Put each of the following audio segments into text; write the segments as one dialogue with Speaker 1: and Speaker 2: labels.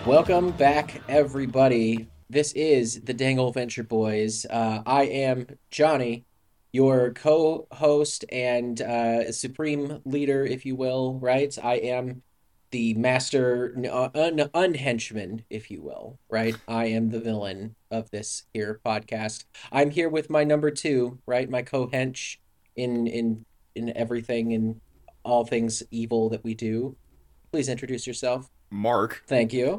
Speaker 1: Welcome back, everybody. This is the Dangle Venture Boys. I am Johnny, your co-host and supreme leader, if you will, right? I am the master unhenchman, if you will, right? I am the villain of this here podcast. I'm here with my number two, right? My co-hench in everything and all things evil that we do. Please introduce yourself.
Speaker 2: Mark.
Speaker 1: Thank you.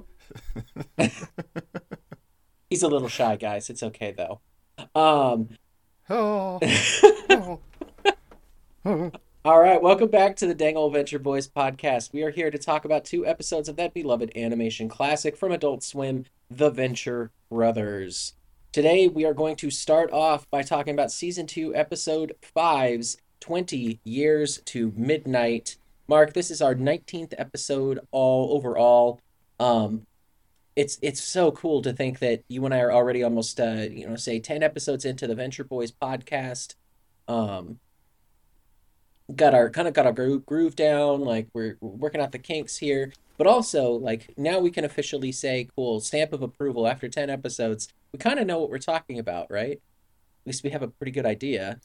Speaker 1: He's a little shy, guys. It's okay though. Um,
Speaker 2: Oh, oh, oh.
Speaker 1: all right, welcome back to the Dangle Adventure Boys podcast. We are here to talk about two episodes of that beloved animation classic from Adult Swim, The Venture Brothers. Today, we are going to start off by talking about season 2, episode five's 20 Years to Midnight. Mark, this is our 19th episode all overall. Um, it's so cool to think that you and I are already almost say 10 episodes into the Venture Boys podcast. Um got our groove down, like we're working out the kinks here, but also like now we can officially say cool stamp of approval after 10 episodes. We kind of know what we're talking about, right? At least we have a pretty good idea.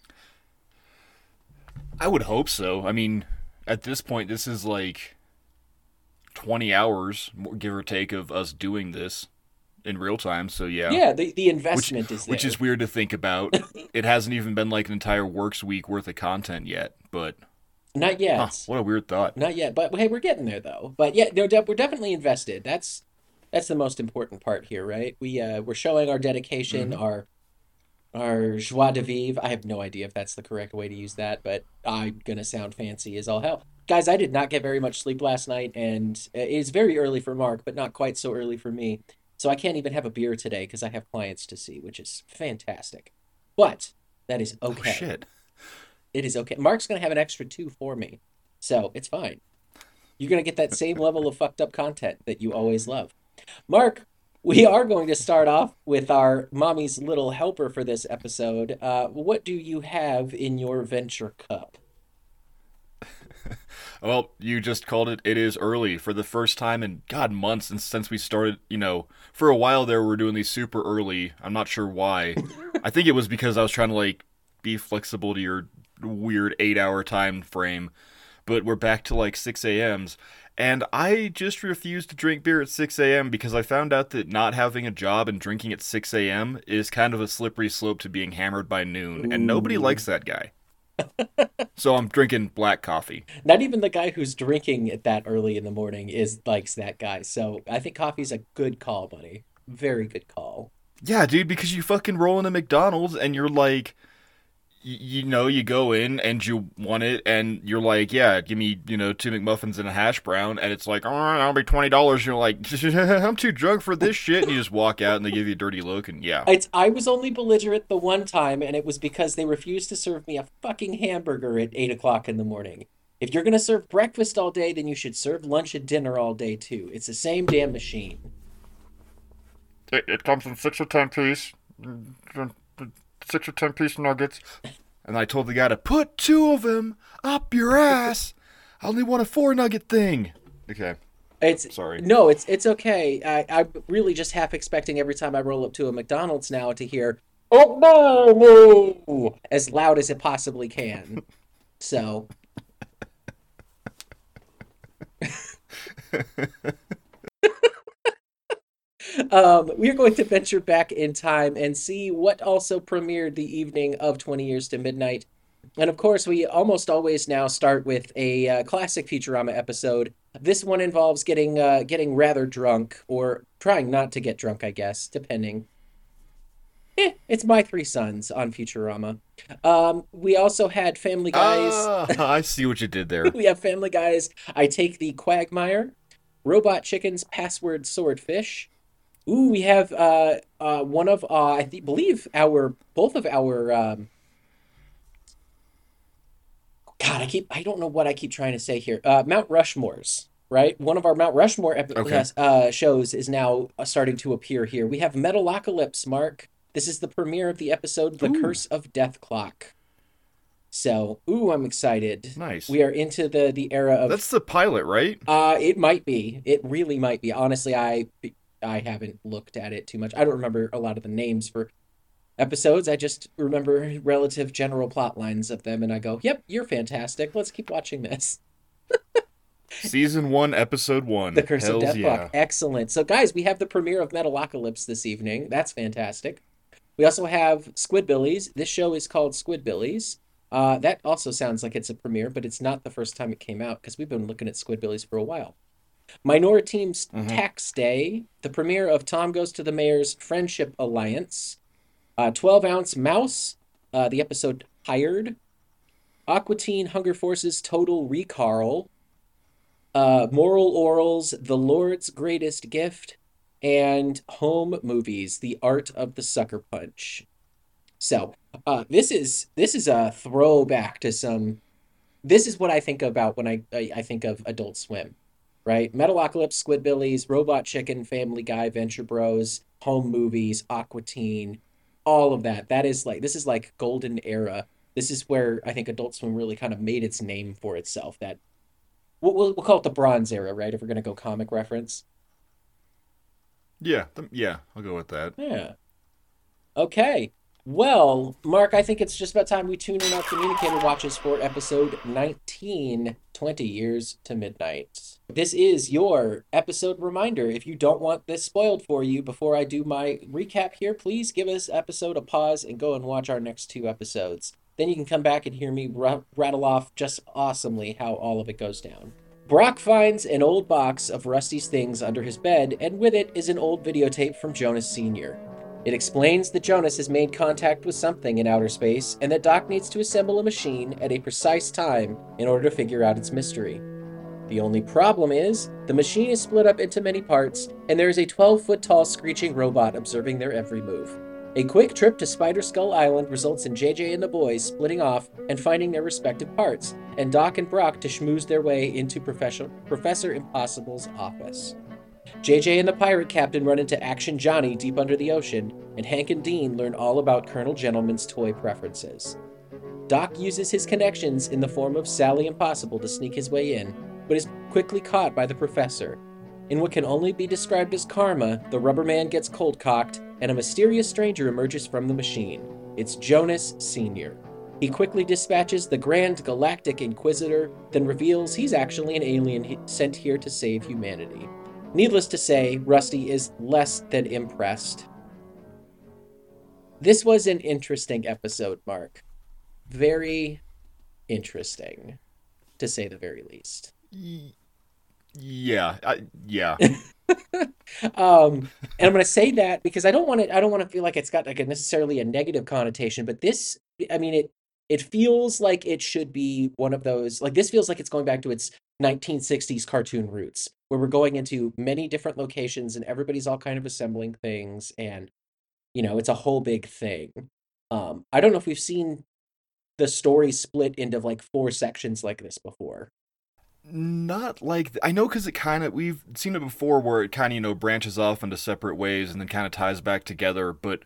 Speaker 2: I would hope so. I mean, at this point, this is like 20 hours, give or take, of us doing this in real time. So yeah,
Speaker 1: Yeah, the
Speaker 2: which
Speaker 1: investment is
Speaker 2: which
Speaker 1: there.
Speaker 2: is weird to think about. It hasn't even been like an entire works week worth of content yet. But
Speaker 1: Not yet.
Speaker 2: what a weird thought.
Speaker 1: Not yet, but hey, we're getting there though. But yeah, no, we're definitely invested. That's the most important part here, right? We're showing our dedication,
Speaker 2: Hmm.
Speaker 1: our joie de vivre. I have no idea if that's the correct way to use that, but I'm gonna sound fancy as all hell. Guys, I did not get very much sleep last night, and it's very early for Mark, but not quite so early for me. So I can't even have a beer today because I have clients to see, which is fantastic. But that is
Speaker 2: Oh
Speaker 1: okay.
Speaker 2: shit.
Speaker 1: It is okay. Mark's gonna have an extra two for me, so it's fine. You're gonna get that same level of fucked up content that you always love. Mark, we are going to start off with our mommy's little helper for this episode. What do you have in your venture cup?
Speaker 2: Well, you just called it. It is early for the first time in God months since we started. For a while there, we were doing these super early. I'm not sure why. I think it was because I was trying to like be flexible to your weird 8 hour time frame. But we're back to like 6 a.m.s, and I just refuse to drink beer at 6 a.m. because I found out that not having a job and drinking at 6 a.m. is kind of a slippery slope to being hammered by noon, and nobody
Speaker 1: Ooh.
Speaker 2: likes that guy. So I'm drinking black coffee.
Speaker 1: Not even the guy who's drinking it that early in the morning is likes that guy. So I think coffee's a good call, buddy. Very good call.
Speaker 2: Yeah, dude, because you fucking roll into McDonald's and you're like, you go in and you want it and you're like, yeah, give me, two McMuffins and a hash brown. And it's like, all right, I'll be $20. You're like, I'm too drunk for this shit. And you just walk out and they give you a dirty look. And yeah.
Speaker 1: I was only belligerent the one time, and it was because they refused to serve me a fucking hamburger at 8 o'clock in the morning. If you're gonna serve breakfast all day, then you should serve lunch and dinner all day too. It's the same damn machine.
Speaker 2: It comes in 6 or 10 piece, 6 or 10 piece nuggets. And I told the guy to put two of them up your ass. I only want a 4 nugget thing. Okay,
Speaker 1: It's
Speaker 2: sorry.
Speaker 1: no, it's okay. I'm really just half expecting every time I roll up to a McDonald's now to hear "Oh no, no!" as loud as it possibly can. So, we're going to venture back in time and see what also premiered the evening of 20 Years to Midnight. And of course, we almost always now start with a classic Futurama episode. This one involves getting rather drunk or trying not to get drunk, I guess, depending. It's My Three Sons on Futurama. We also had Family Guys.
Speaker 2: Ah, I see what you did there.
Speaker 1: We have Family Guys. I Take the Quagmire. Robot Chicken's Password Swordfish. Ooh, we have one of believe our both of our God, I don't know what I keep trying to say here. Mount Rushmores, right? One of our Mount Rushmore
Speaker 2: Okay.
Speaker 1: shows is now starting to appear here. We have Metalocalypse, Mark. This is the premiere of the episode The
Speaker 2: Ooh.
Speaker 1: Curse of Death Clock. So, ooh, I'm excited.
Speaker 2: Nice.
Speaker 1: We are into the era of
Speaker 2: That's the pilot, right?
Speaker 1: it might be. It really might be. Honestly, I haven't looked at it too much. I don't remember a lot of the names for episodes. I just remember relative general plot lines of them and I go, "Yep, you're fantastic. Let's keep watching this."
Speaker 2: Season 1, Episode
Speaker 1: The
Speaker 2: 1.
Speaker 1: Curse of
Speaker 2: Hells
Speaker 1: Deathlock.
Speaker 2: yeah.
Speaker 1: Excellent. So guys, we have the premiere of Metalocalypse this evening. That's fantastic. We also have Squidbillies. This show is called Squidbillies. That also sounds like it's a premiere, but it's not the first time it came out because we've been looking at Squidbillies for a while. Minority Team's
Speaker 2: Hmm.
Speaker 1: Tax Day, the premiere of Tom Goes to the Mayor's Friendship Alliance, 12-ounce Mouse, the episode Hired, Aqua Teen Hunger Force's Total Recall, Moral Orals, The Lord's Greatest Gift, and Home Movies, The Art of the Sucker Punch. So, this is a throwback to some. This is what I think about when I think of Adult Swim, right? Metalocalypse, Squidbillies, Robot Chicken, Family Guy, Venture Bros, Home Movies, Aqua Teen, all of that. This is like golden era. This is where I think Adult Swim really kind of made its name for itself. That we'll call it the Bronze Era, right? If we're gonna go comic reference.
Speaker 2: Yeah, yeah, I'll go with that.
Speaker 1: Yeah. Okay. Well, Mark, I think it's just about time we tune in our communicator watches for episode 19, 20 Years to Midnight. This is your episode reminder. If you don't want this spoiled for you before I do my recap here, please give this episode a pause and go and watch our next two episodes. Then you can come back and hear me rattle off just awesomely how all of it goes down. Brock finds an old box of Rusty's things under his bed, and with it is an old videotape from Jonas Sr. It explains that Jonas has made contact with something in outer space and that Doc needs to assemble a machine at a precise time in order to figure out its mystery. The only problem is, the machine is split up into many parts, and there is a 12-foot tall screeching robot observing their every move. A quick trip to Spider Skull Island results in JJ and the boys splitting off and finding their respective parts, and Doc and Brock to schmooze their way into Professor Impossible's office. JJ and the pirate captain run into Action Johnny deep under the ocean, and Hank and Dean learn all about Colonel Gentleman's toy preferences. Doc uses his connections in the form of Sally Impossible to sneak his way in, but is quickly caught by the professor. In what can only be described as karma, the rubber man gets cold-cocked, and a mysterious stranger emerges from the machine. It's Jonas Sr. He quickly dispatches the Grand Galactic Inquisitor, then reveals he's actually an alien sent here to save humanity. Needless to say, Rusty is less than impressed. This was an interesting episode, Mark. Very interesting, to say the very least.
Speaker 2: Yeah, yeah.
Speaker 1: And I'm going to say that because I don't want to feel like it's got like a necessarily a negative connotation, but this, I mean, it feels like it should be one of those, like this feels like it's going back to its 1960s cartoon roots, where we're going into many different locations and everybody's all kind of assembling things, and it's a whole big thing. I don't know if we've seen the story split into like four sections like this before.
Speaker 2: Not like I know because it kind of we've seen it before where it kind of branches off into separate ways and then kind of ties back together, but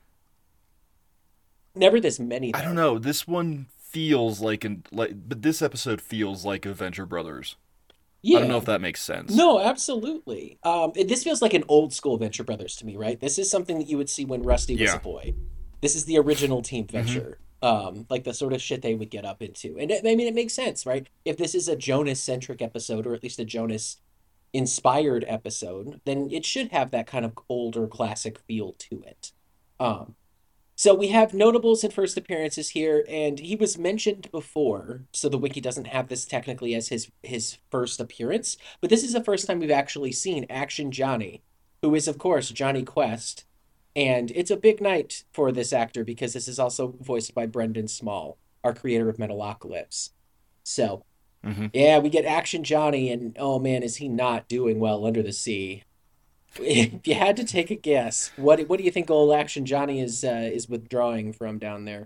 Speaker 1: Never this many
Speaker 2: I don't
Speaker 1: though.
Speaker 2: know. This one feels but this episode feels like Adventure Brothers. I don't know
Speaker 1: Yeah.
Speaker 2: if that makes sense.
Speaker 1: No, absolutely. This feels like an old school Venture Brothers to me, right? This is something that you would see when Rusty was a
Speaker 2: Yeah.
Speaker 1: boy. This is the original Team
Speaker 2: Hmm.
Speaker 1: Venture. Like the sort of shit they would get up into. And I mean, it makes sense, right? If this is a Jonas centric episode, or at least a Jonas inspired episode, then it should have that kind of older classic feel to it. Um, so we have notables and first appearances here, and he was mentioned before, so the wiki doesn't have this technically as his first appearance, but this is the first time we've actually seen Action Johnny, who is of course Johnny Quest, and it's a big night for this actor because this is also voiced by Brendan Small, our creator of Metalocalypse. So
Speaker 2: Hmm.
Speaker 1: yeah, we get Action Johnny, and oh man, is he not doing well under the sea? If you had to take a guess, what do you think old Action Johnny is withdrawing from down there?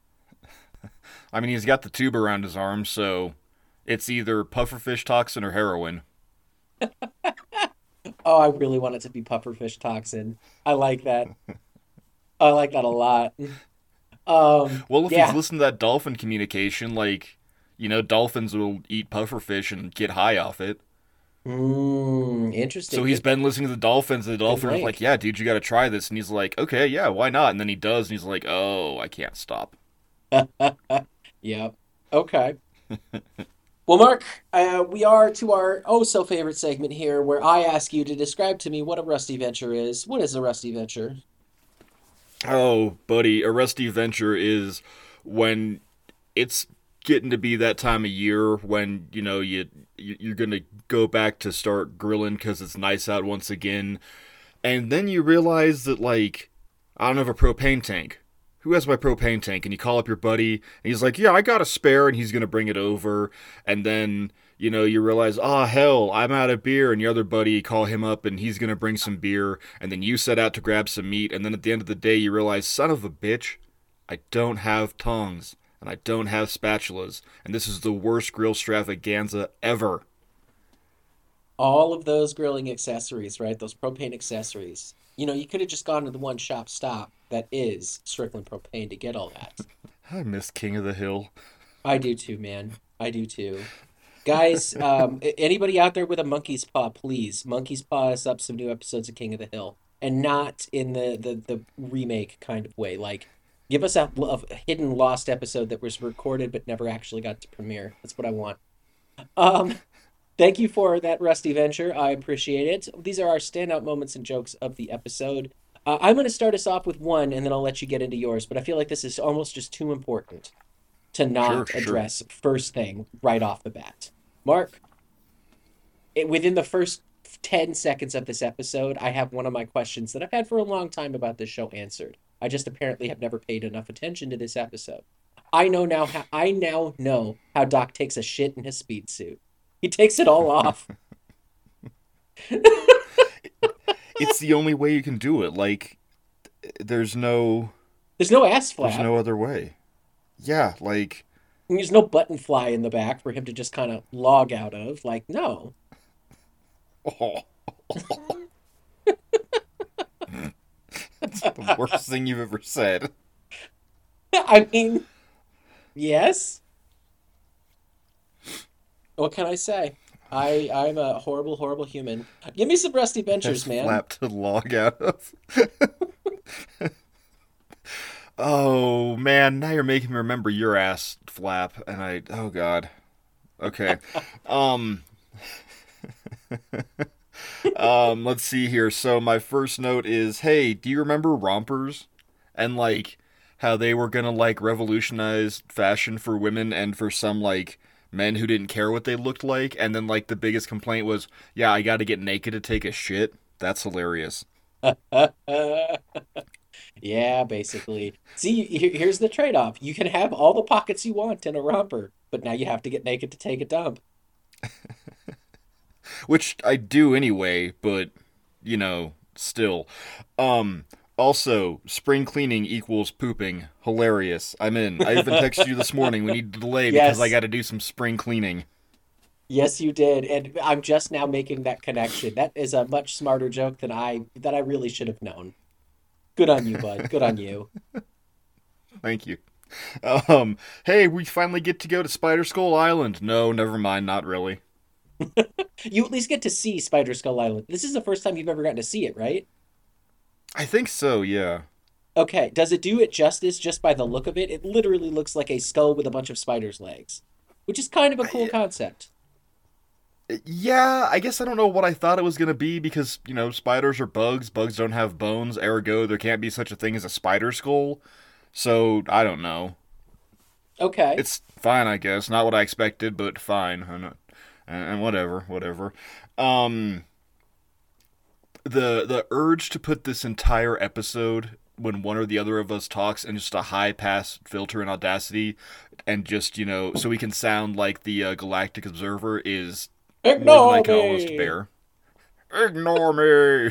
Speaker 2: I mean, he's got the tube around his arm, so it's either pufferfish toxin or heroin.
Speaker 1: Oh, I really want it to be pufferfish toxin. I like that. I like that a lot.
Speaker 2: Well, if he's
Speaker 1: Yeah.
Speaker 2: listening to that dolphin communication, like, dolphins will eat pufferfish and get high off it. So
Speaker 1: Interesting.
Speaker 2: he's been listening to the dolphins, and the
Speaker 1: Good
Speaker 2: dolphins are like,
Speaker 1: link.
Speaker 2: "Yeah, dude, you got to try this." And he's like, "Okay, yeah, why not?" And then he does, and he's like, "Oh, I can't stop."
Speaker 1: Yep. Okay. Well, Mark, we are to our oh so favorite segment here where I ask you to describe to me what a rusty venture is. What is a rusty venture?
Speaker 2: Oh, buddy, a rusty venture is when it's getting to be that time of year when you're gonna go back to start grilling because it's nice out once again, and then you realize that, like, I don't have a propane tank. Who has my propane tank? And you call up your buddy, and he's like, "Yeah, I got a spare," and he's gonna bring it over, and then you realize, "Ah, hell, I'm out of beer," and your other buddy, you call him up, and he's gonna bring some beer, and then you set out to grab some meat, and then at the end of the day, you realize, "Son of a bitch, I don't have tongs, and I don't have spatulas, and this is the worst grill stravaganza ever."
Speaker 1: All of those grilling accessories, right? Those propane accessories. You could have just gone to the one shop stop that is Strickland Propane to get all that.
Speaker 2: I miss King of the Hill.
Speaker 1: I do too, man. I do too. Guys, anybody out there with a monkey's paw, please, monkey's paw us up some new episodes of King of the Hill, and not in the remake kind of way. Like, give us a hidden lost episode that was recorded but never actually got to premiere. That's what I want. Um, Thank you for that rusty venture. I appreciate it. These are our standout moments and jokes of the episode. I'm going to start us off with one, and then I'll let you get into yours. But I feel like this is almost just too important to
Speaker 2: Sure,
Speaker 1: not
Speaker 2: sure.
Speaker 1: address first thing right off the bat. Mark, within the first 10 seconds of this episode, I have one of my questions that I've had for a long time about this show answered. I just apparently have never paid enough attention to this episode. I now know how Doc takes a shit in his speed suit. He takes it all off.
Speaker 2: It's the only way you can do it. Like, there's no
Speaker 1: There's no ass
Speaker 2: there's
Speaker 1: flap.
Speaker 2: no other way. Yeah, like,
Speaker 1: There's no button fly in the back for him to just kind of log out of. Like, no.
Speaker 2: oh, that's the worst thing you've ever said.
Speaker 1: I mean, yes. What can I say? I'm a horrible, horrible human. Give me some Rusty
Speaker 2: Has
Speaker 1: Ventures, man.
Speaker 2: flap to log out of. Oh man, now you're making me remember your ass flap, and oh god. Okay. Um let's see here. So my first note is, hey, do you remember rompers? And like how they were gonna like revolutionize fashion for women and for some like men who didn't care what they looked like, and then like the biggest complaint was, yeah, I gotta get naked to take a shit. That's hilarious.
Speaker 1: Yeah, basically. See, here's the trade-off. You can have all the pockets you want in a romper, but now you have to get naked to take a dump.
Speaker 2: Which I do anyway, but still. Um Also, spring cleaning equals pooping. Hilarious. I'm in. I even texted you this morning. We need to delay because I
Speaker 1: Yes.
Speaker 2: got to do some spring cleaning.
Speaker 1: Yes, you did. And I'm just now making that connection. That is a much smarter joke than I really should have known. Good on you, bud. Good on you.
Speaker 2: Thank you. Um, hey, we finally get to go to Spider Skull Island. No, never mind, not really.
Speaker 1: You at least get to see Spider Skull Island. This is the first time you've ever gotten to see it, right?
Speaker 2: I think so, yeah.
Speaker 1: Okay, does it do it justice just by the look of it? It literally looks like a skull with a bunch of spiders' legs, which is kind of a cool concept.
Speaker 2: Yeah, I guess I don't know what I thought it was going to be because, spiders are bugs. Bugs don't have bones, ergo, there can't be such a thing as a spider skull. So, I don't know.
Speaker 1: Okay.
Speaker 2: It's fine, I guess. Not what I expected, but fine. And whatever, whatever. Um, the urge to put this entire episode when one or the other of us talks and just a high pass filter in Audacity, and just so we can sound like the Galactic Observer is more than I
Speaker 1: Ignore
Speaker 2: can almost
Speaker 1: me!
Speaker 2: bear. Ignore me.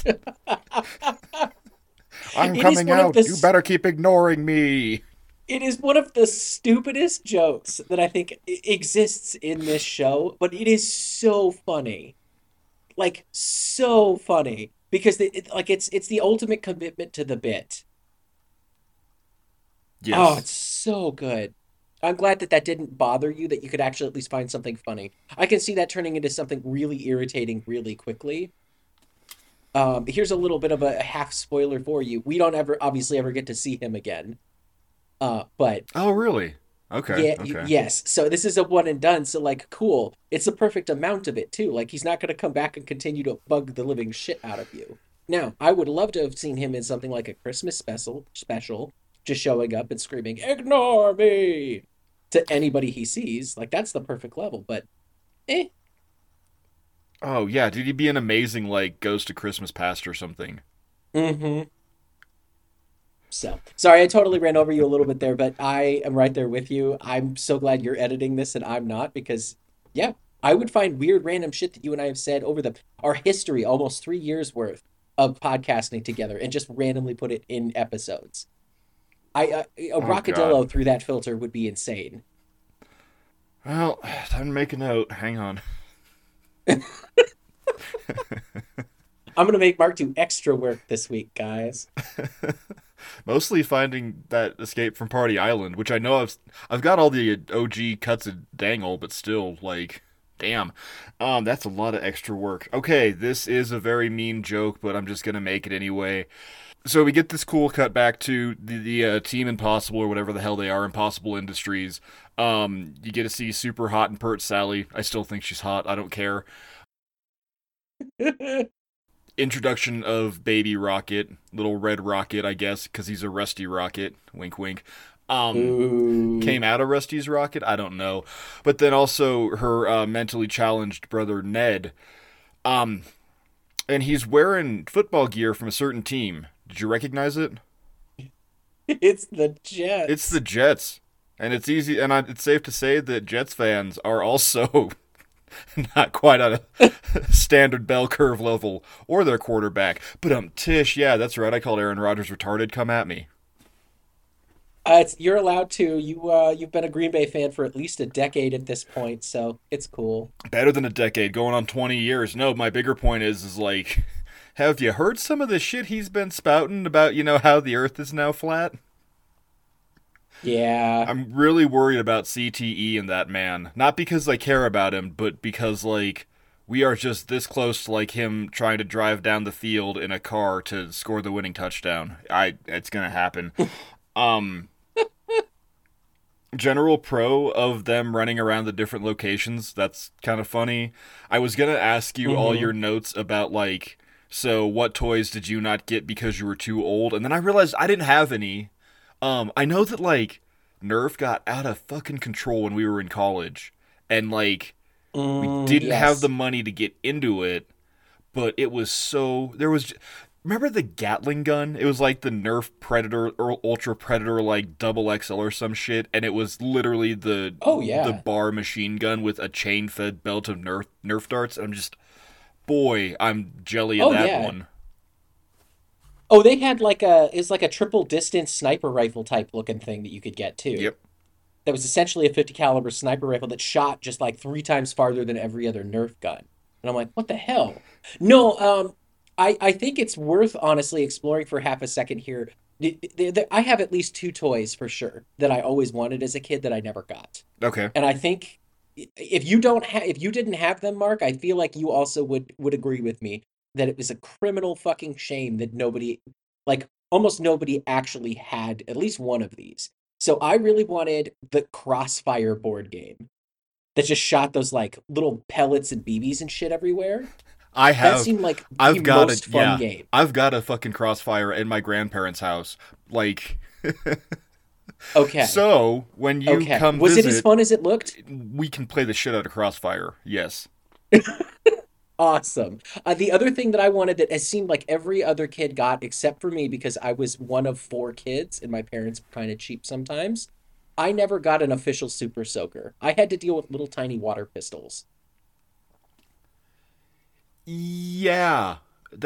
Speaker 2: I'm
Speaker 1: It is
Speaker 2: coming
Speaker 1: one of
Speaker 2: out.
Speaker 1: the
Speaker 2: You better keep ignoring me.
Speaker 1: it is one of the stupidest jokes that I think exists in this show, but it is so funny. Like so funny because like it's the ultimate commitment to the bit. Oh,
Speaker 2: Yes.
Speaker 1: it's so good. I'm glad that that didn't bother you, that you could actually at least find something funny. I can see that turning into something really irritating really quickly. Here's a little bit of a half spoiler for you. We don't ever obviously ever get to see him again. But
Speaker 2: Oh, really? Okay.
Speaker 1: yeah,
Speaker 2: Okay.
Speaker 1: yes. So this is a one and done. So like, cool. It's the perfect amount of it too. Like he's not going to come back and continue to bug the living shit out of you. Now, I would love to have seen him in something like a Christmas special, just showing up and screaming, "Ignore me!" to anybody he sees. Like that's the perfect level. But eh.
Speaker 2: Oh yeah, dude, he'd be an amazing like Ghost of Christmas Past or something.
Speaker 1: Mm-hmm. So sorry, I totally ran over you a little bit there, but I am right there with you. I'm so glad you're editing this and I'm not because, yeah, I would find weird random shit that you and I have said over the our history, almost 3 years worth of podcasting together, and just randomly put it in episodes. A
Speaker 2: Oh God.
Speaker 1: Rockadillo through that filter would be insane.
Speaker 2: Well, time to make a note. Hang on.
Speaker 1: I'm gonna make Mark do extra work this week, guys.
Speaker 2: Mostly finding that Escape from Party Island, which I know I've got all the OG cuts of Dangle, but still, like, damn, that's a lot of extra work. Okay, this is a very mean joke, but I'm just gonna make it anyway. So we get this cool cut back to the Team Impossible or whatever the hell they are, Impossible Industries. You get to see super hot and pert Sally. I still think she's hot. I don't care. Introduction of Baby Rocket, little red Rocket, I guess, because he's a Rusty Rocket. Wink, wink.
Speaker 1: Ooh.
Speaker 2: Came out of Rusty's rocket. I don't know, but then also her mentally challenged brother Ned. Um, and he's wearing football gear from a certain team. Did you recognize it?
Speaker 1: It's the
Speaker 2: It's the
Speaker 1: Jets.
Speaker 2: Jets, and it's easy, and it's safe to say that Jets fans are also not quite at a standard bell curve level or their quarterback. But Tish, yeah, that's right. I called Aaron Rodgers retarded. Come at me.
Speaker 1: You're allowed to. You've been a Green Bay fan for at least a decade at this point, so it's cool.
Speaker 2: Better than a decade, going on 20 years. No, my bigger point is like, have you heard some of the shit he's been spouting about, how the earth is now flat?
Speaker 1: Yeah.
Speaker 2: I'm really worried about CTE and that man. Not because I care about him, but because, like, we are just this close to, like, him trying to drive down the field in a car to score the winning touchdown. It's gonna happen. Um, General pro of them running around the different locations. That's kind of funny. I was gonna ask you all
Speaker 1: Hmm.
Speaker 2: your notes about like, so what toys did you not get because you were too old? And then I realized I didn't have any. I know that like Nerf got out of fucking control when we were in college, and like we didn't have the
Speaker 1: Yes.
Speaker 2: money to get into it, but it was so there was remember the Gatling gun? It was like the Nerf Predator or Ultra Predator like double XL or some shit, and it was literally
Speaker 1: Oh
Speaker 2: the
Speaker 1: yeah.
Speaker 2: bar machine gun with a chain fed belt of Nerf darts. And I'm just boy, I'm jelly of
Speaker 1: Oh
Speaker 2: that
Speaker 1: yeah.
Speaker 2: one.
Speaker 1: Oh, they had like a it's like a triple distance sniper rifle type looking thing that you could get too.
Speaker 2: Yep.
Speaker 1: That was essentially a 50 caliber sniper rifle that shot just like 3 times farther than every other Nerf gun. And I'm like, what the hell? No, I think it's worth honestly exploring for half a second here. I have at least two toys for sure that I always wanted as a kid that I never got.
Speaker 2: Okay.
Speaker 1: And I think if you didn't have them, Mark, I feel like you also would agree with me that it was a criminal fucking shame that nobody, like almost nobody actually had at least one of these. So I really wanted the Crossfire board game that just shot those like little pellets and BBs and shit everywhere.
Speaker 2: I
Speaker 1: That
Speaker 2: have
Speaker 1: seemed like the
Speaker 2: I've got a
Speaker 1: most fun
Speaker 2: yeah.
Speaker 1: game.
Speaker 2: I've got a fucking crossfire in my grandparents' house. Like
Speaker 1: Okay.
Speaker 2: so when you
Speaker 1: Okay.
Speaker 2: come
Speaker 1: Was it as
Speaker 2: visit,
Speaker 1: fun as it looked?
Speaker 2: we can play the shit out of crossfire. Yes.
Speaker 1: Awesome. The other thing that I wanted that has seemed like every other kid got except for me because I was one of four kids and my parents were kind of cheap sometimes. I never got an official Super Soaker. I had to deal with little tiny water pistols.
Speaker 2: Yeah.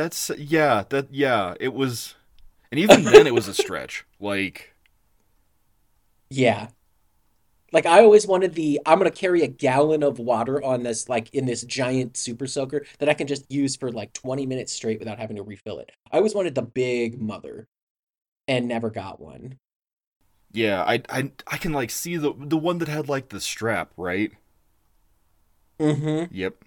Speaker 2: It was and even then it was a stretch. Like
Speaker 1: Yeah. Like I always wanted the I'm gonna carry a gallon of water on this like in this giant Super Soaker that I can just use for like 20 minutes straight without having to refill it. I always wanted the big mother and never got one.
Speaker 2: Yeah, I can like see the one that had like the strap, right?
Speaker 1: Mm-hmm.
Speaker 2: Yep.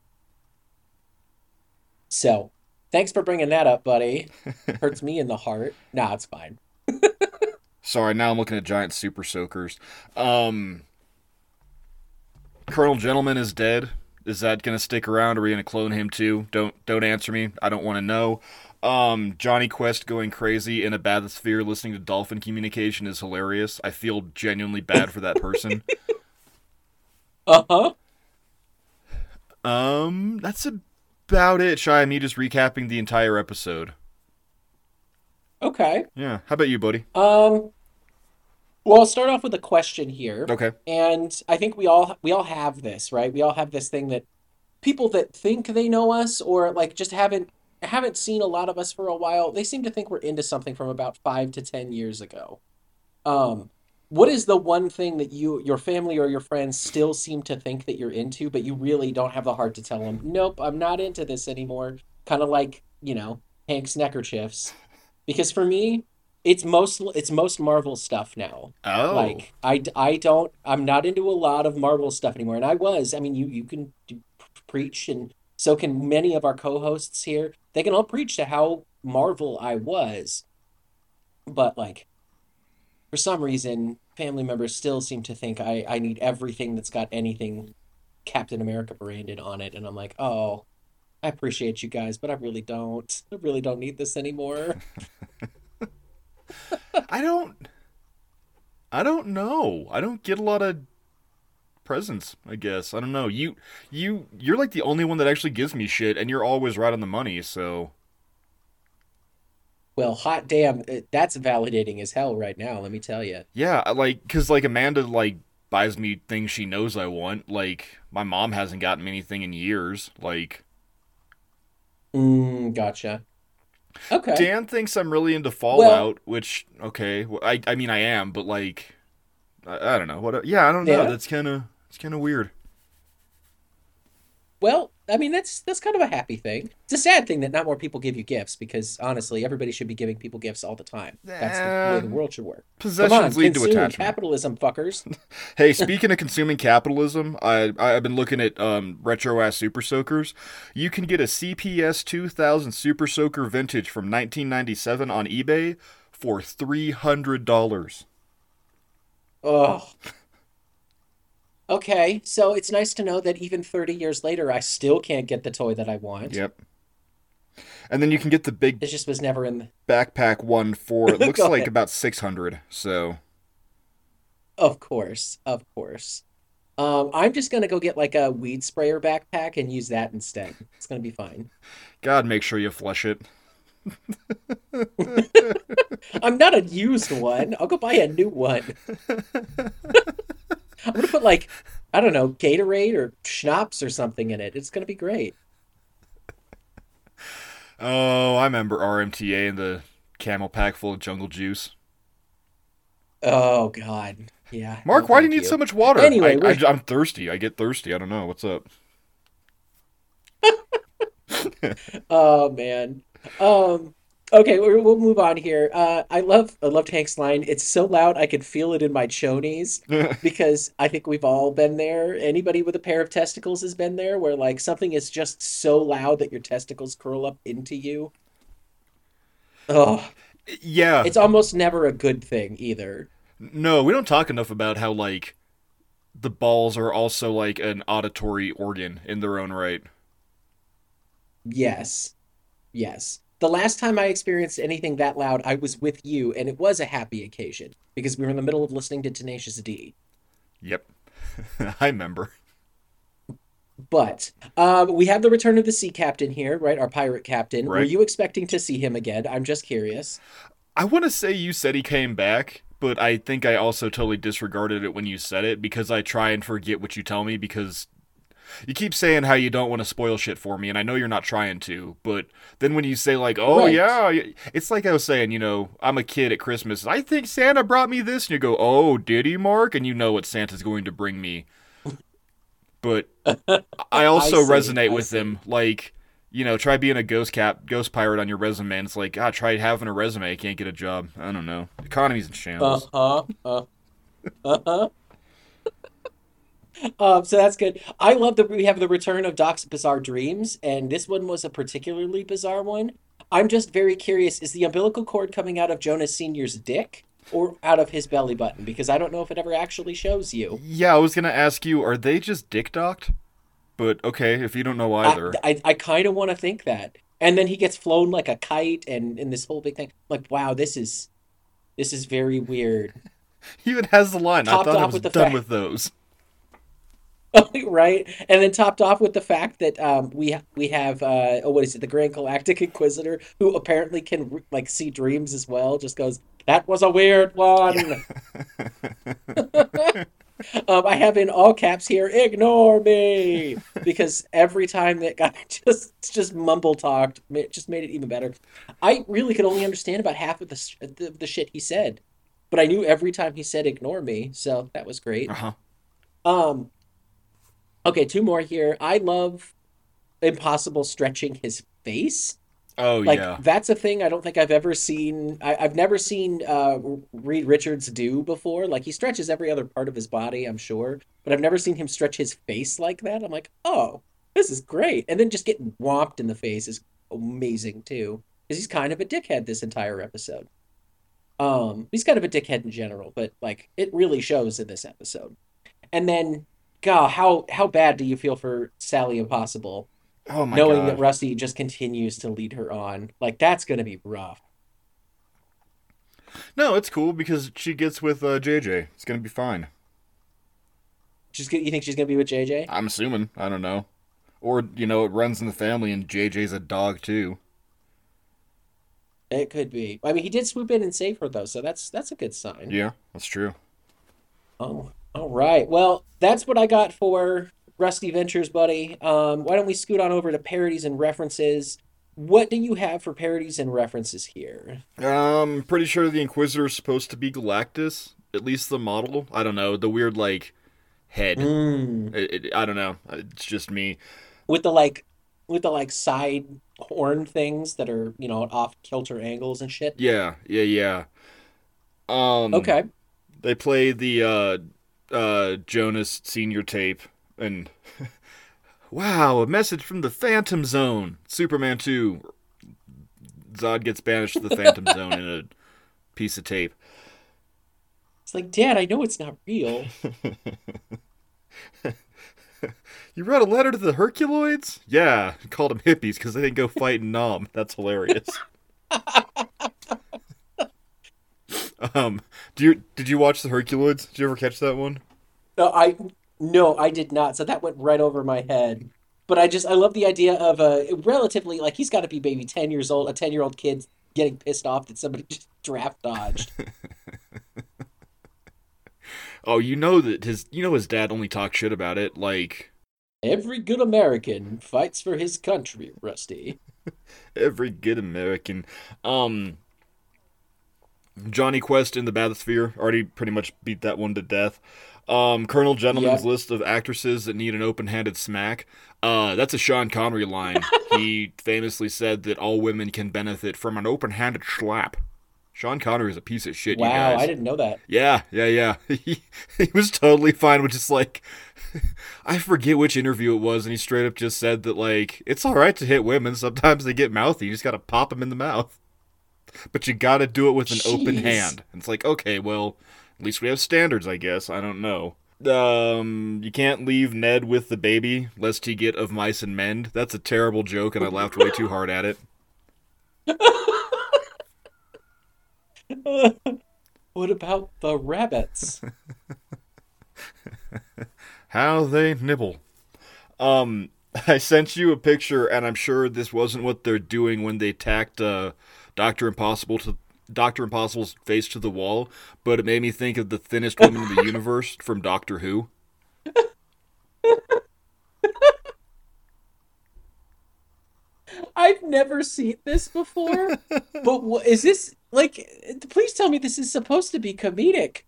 Speaker 1: So, thanks for bringing that up, buddy. Hurts me in the heart. Nah, it's fine.
Speaker 2: Sorry, now I'm looking at giant super soakers. Um, Colonel Gentleman is dead. Is that gonna stick around? Are we gonna clone him too? Don't answer me. I don't want to know. Johnny Quest going crazy in a bathysphere listening to dolphin communication is hilarious. I feel genuinely bad for that person.
Speaker 1: Uh-huh.
Speaker 2: That's about it. Shy, me just recapping the entire episode.
Speaker 1: Okay.
Speaker 2: Yeah. How about you, buddy?
Speaker 1: Um, well, I'll start off with a question here.
Speaker 2: Okay.
Speaker 1: And I think we all have this, right? We all have this thing that people that think they know us or like just haven't seen a lot of us for a while, they seem to think we're into something from about 5 to 10 years ago. Um, what is the one thing that your family or your friends still seem to think that you're into, but you really don't have the heart to tell them, nope, I'm not into this anymore? Kind of like, Hank's neckerchiefs. Because for me, it's most Marvel stuff now.
Speaker 2: Oh.
Speaker 1: Like I'm not into a lot of Marvel stuff anymore. And I mean, you can preach, and so can many of our co-hosts here. They can all preach to how Marvel I was, but like for some reason, family members still seem to think I need everything that's got anything Captain America branded on it, and I'm like, oh, I appreciate you guys, but I really don't. I really don't need this anymore.
Speaker 2: I don't. I don't know. I don't get a lot of presents. I guess I don't know. You're like the only one that actually gives me shit, and you're always right on the money. So
Speaker 1: Well, hot damn, that's validating as hell right now, let me tell you.
Speaker 2: yeah, cause like Amanda like buys me things she knows I want. Like my mom hasn't gotten me anything in years. Like
Speaker 1: Gotcha. Okay.
Speaker 2: Dan thinks I'm really into
Speaker 1: Well,
Speaker 2: Fallout, which okay, I mean I am, but like I don't know what. Yeah, I don't know.
Speaker 1: yeah.
Speaker 2: It's kind of weird.
Speaker 1: Well, I mean that's kind of a happy thing. It's a sad thing that not more people give you gifts because honestly, everybody should be giving people gifts all the time. That's the way
Speaker 2: Eh,
Speaker 1: the world should work. Come on,
Speaker 2: possessions lead to
Speaker 1: consume
Speaker 2: attachment.
Speaker 1: capitalism, fuckers.
Speaker 2: Hey, speaking of consuming capitalism, I've been looking at retro ass Super Soakers. You can get a CPS 2000 Super Soaker Vintage from 1997 on eBay for $300.
Speaker 1: Oh, okay. So it's nice to know that even 30 years later, I still can't get the toy that I want.
Speaker 2: Yep. And then you can get the big
Speaker 1: It just was never in the...
Speaker 2: backpack one for it looks
Speaker 1: Go
Speaker 2: like
Speaker 1: ahead.
Speaker 2: about 600. So
Speaker 1: Of course, of course. I'm just gonna go get like a weed sprayer backpack and use that instead. It's gonna be fine.
Speaker 2: God, make sure you flush it.
Speaker 1: I'm not a used one. I'll go buy a new one. I'm gonna put like, I don't know, Gatorade or schnapps or something in it. It's gonna be great.
Speaker 2: Oh, I remember RMTA and the camel pack full of jungle juice.
Speaker 1: Oh God. Yeah, no
Speaker 2: Mark, why do you
Speaker 1: thank
Speaker 2: need so
Speaker 1: you.
Speaker 2: much water?
Speaker 1: Anyway,
Speaker 2: I'm thirsty. I get thirsty. I don't know. What's up?
Speaker 1: oh man. Um okay, we'll move on here. I loved Hank's line. It's so loud I could feel it in my chonies because I think we've all been there. Anybody with a pair of testicles has been there where like something is just so loud that your testicles curl up into you. Oh,
Speaker 2: Yeah.
Speaker 1: it's almost never a good thing either.
Speaker 2: No, we don't talk enough about how, like, the balls are also, like, an auditory organ in their own right.
Speaker 1: Yes. Yes. The last time I experienced anything that loud, I was with you, and it was a happy occasion because we were in the middle of listening to Tenacious D.
Speaker 2: Yep. I remember.
Speaker 1: But we have the return of the sea captain here, right? Our pirate captain. Were
Speaker 2: Right?
Speaker 1: you expecting to see him again? I'm just curious.
Speaker 2: I want to say you said he came back, but I think I also totally disregarded it when you said it because I try and forget what you tell me because you keep saying how you don't want to spoil shit for me, and I know you're not trying to, but then when you say, like, oh,
Speaker 1: Right.
Speaker 2: yeah, it's like I was saying, I'm a kid at Christmas. I think Santa brought me this, and you go, oh, did he, Mark? And you know what Santa's going to bring me. But I
Speaker 1: I
Speaker 2: also
Speaker 1: see.
Speaker 2: resonate
Speaker 1: I
Speaker 2: with him.
Speaker 1: see.
Speaker 2: Like, try being a ghost pirate on your resume, and it's like, try having a resume, you can't get a job. I don't know. The economy's in shambles.
Speaker 1: Uh-huh. Uh-huh. So that's good. I love that we have the return of Doc's bizarre dreams, and this one was a particularly bizarre one. I'm just very curious, is the umbilical cord coming out of Jonas Sr.'s dick or out of his belly button? Because I don't know if it ever actually shows you.
Speaker 2: Yeah, I was gonna ask you, are they just dick docked? But okay, if you don't know
Speaker 1: I
Speaker 2: either.
Speaker 1: I kind of want to think that. And then he gets flown like a kite and this whole big thing. Like, wow, this is very weird.
Speaker 2: He even has the line, I
Speaker 1: Topped
Speaker 2: thought I
Speaker 1: off
Speaker 2: was
Speaker 1: with the
Speaker 2: done
Speaker 1: fact
Speaker 2: with those.
Speaker 1: right? And then topped off with the fact that we have oh, what is it? The Grand Galactic Inquisitor, who apparently can like see dreams as well. Just goes, that was a weird
Speaker 2: Yeah.
Speaker 1: one. I have in all caps here, ignore me, because every time that guy just mumble talked, it just made it even better. I really could only understand about half of the shit he said, but I knew every time he said ignore me, so that was great.
Speaker 2: Uh-huh.
Speaker 1: Um, okay, two more here. I love Impossible stretching his face.
Speaker 2: Oh
Speaker 1: Like
Speaker 2: yeah.
Speaker 1: that's a thing I don't think I've ever seen. I've never seen Reed Richards do before. Like he stretches every other part of his body, I'm sure, but I've never seen him stretch his face like that. I'm like, oh, this is great. And then just getting whomped in the face is amazing too, because he's kind of a dickhead this entire episode. He's kind of a dickhead in general, but like it really shows in this episode. And then, God, how bad do you feel for Sally Impossible,
Speaker 2: Oh my
Speaker 1: knowing that
Speaker 2: god.
Speaker 1: Rusty just continues to lead her on? Like that's gonna be rough.
Speaker 2: No, it's cool because she gets with JJ. It's gonna be fine.
Speaker 1: You think she's gonna be with JJ?
Speaker 2: I'm assuming. I don't know. Or, it runs in the family and JJ's a dog too.
Speaker 1: It could be. I mean, he did swoop in and save her though, so that's a good sign.
Speaker 2: Yeah, that's true.
Speaker 1: Oh, all right. Well, that's what I got for Rusty Ventures, buddy. Why don't we scoot on over to parodies and references? What do you have for parodies and references here?
Speaker 2: Pretty sure the Inquisitor's supposed to be Galactus. At least the model. I don't know. The weird, like, head.
Speaker 1: Mm.
Speaker 2: I don't know. It's just me.
Speaker 1: With the side horn things that are, at off kilter angles and shit.
Speaker 2: Yeah, yeah, yeah. Um,
Speaker 1: Okay.
Speaker 2: they play the, Jonas Senior tape, and wow, a message from the Phantom Zone. Superman 2. Zod gets banished to the Phantom Zone in a piece of tape.
Speaker 1: It's like, Dad, I know it's not real.
Speaker 2: You wrote a letter to the Herculoids? Yeah, called them hippies because they didn't go fight in Nam. That's hilarious. Um, did you watch the Herculoids? Did you ever catch that one?
Speaker 1: No, no, I did not. So that went right over my head. But I love the idea of a relatively like he's got to be maybe 10 years old, a 10-year-old kid getting pissed off that somebody just draft dodged.
Speaker 2: Oh, his dad only talks shit about it. Like
Speaker 1: Every good American fights for his country, Rusty.
Speaker 2: every good American. Um, Johnny Quest in the Bathysphere already pretty much beat that one to death. Colonel Gentleman's
Speaker 1: Yep.
Speaker 2: list of actresses that need an open-handed smack. That's a Sean Connery line. He famously said that all women can benefit from an open-handed slap. Sean Connery is a piece of shit, you
Speaker 1: Wow, I
Speaker 2: guys.
Speaker 1: didn't know that.
Speaker 2: Yeah, yeah, yeah. He was totally fine with just like, I forget which interview it was, and he straight up just said that like it's all right to hit women. Sometimes they get mouthy. You just gotta pop them in the mouth, but you gotta do it with an open
Speaker 1: Jeez.
Speaker 2: hand. And it's like, okay, well, at least we have standards, I guess. I don't know. You can't leave Ned with the baby lest he get of mice and men. That's a terrible joke, and I laughed way too hard at it.
Speaker 1: What about the rabbits?
Speaker 2: How they nibble. Um, I sent you a picture, and I'm sure this wasn't what they're doing when they tacked Doctor Impossible to Doctor Impossible's face to the wall, but it made me think of the thinnest woman in the universe from Doctor Who.
Speaker 1: I've never seen this before, but is this like? Please tell me this is supposed to be comedic.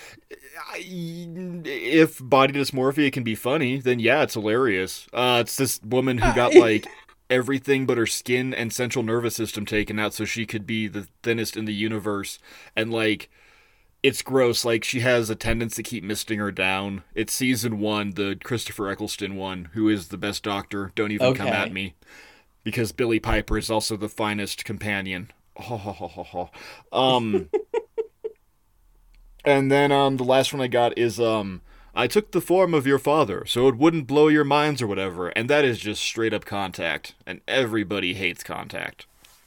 Speaker 2: If body dysmorphia can be funny, then yeah, it's hilarious. It's this woman who got
Speaker 1: I,
Speaker 2: like everything but her skin and central nervous system taken out so she could be the thinnest in the universe. And, like, it's gross. Like, she has attendants that keep misting her down. It's season 1, the Christopher Eccleston one, who is the best doctor. Don't even come at me. Because Billie Piper is also the finest companion. And then the last one I got is I took the form of your father so it wouldn't blow your minds or whatever, and that is just straight up Contact, and everybody hates Contact.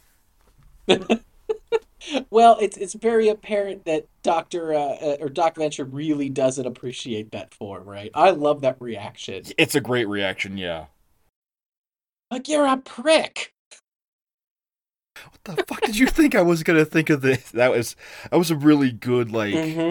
Speaker 1: Well, it's very apparent that Doc Venture really doesn't appreciate that form, right? I love that reaction.
Speaker 2: It's a great reaction, yeah.
Speaker 1: Like, you're a prick.
Speaker 2: What the fuck did you think I was gonna think of this? That was a really good, like,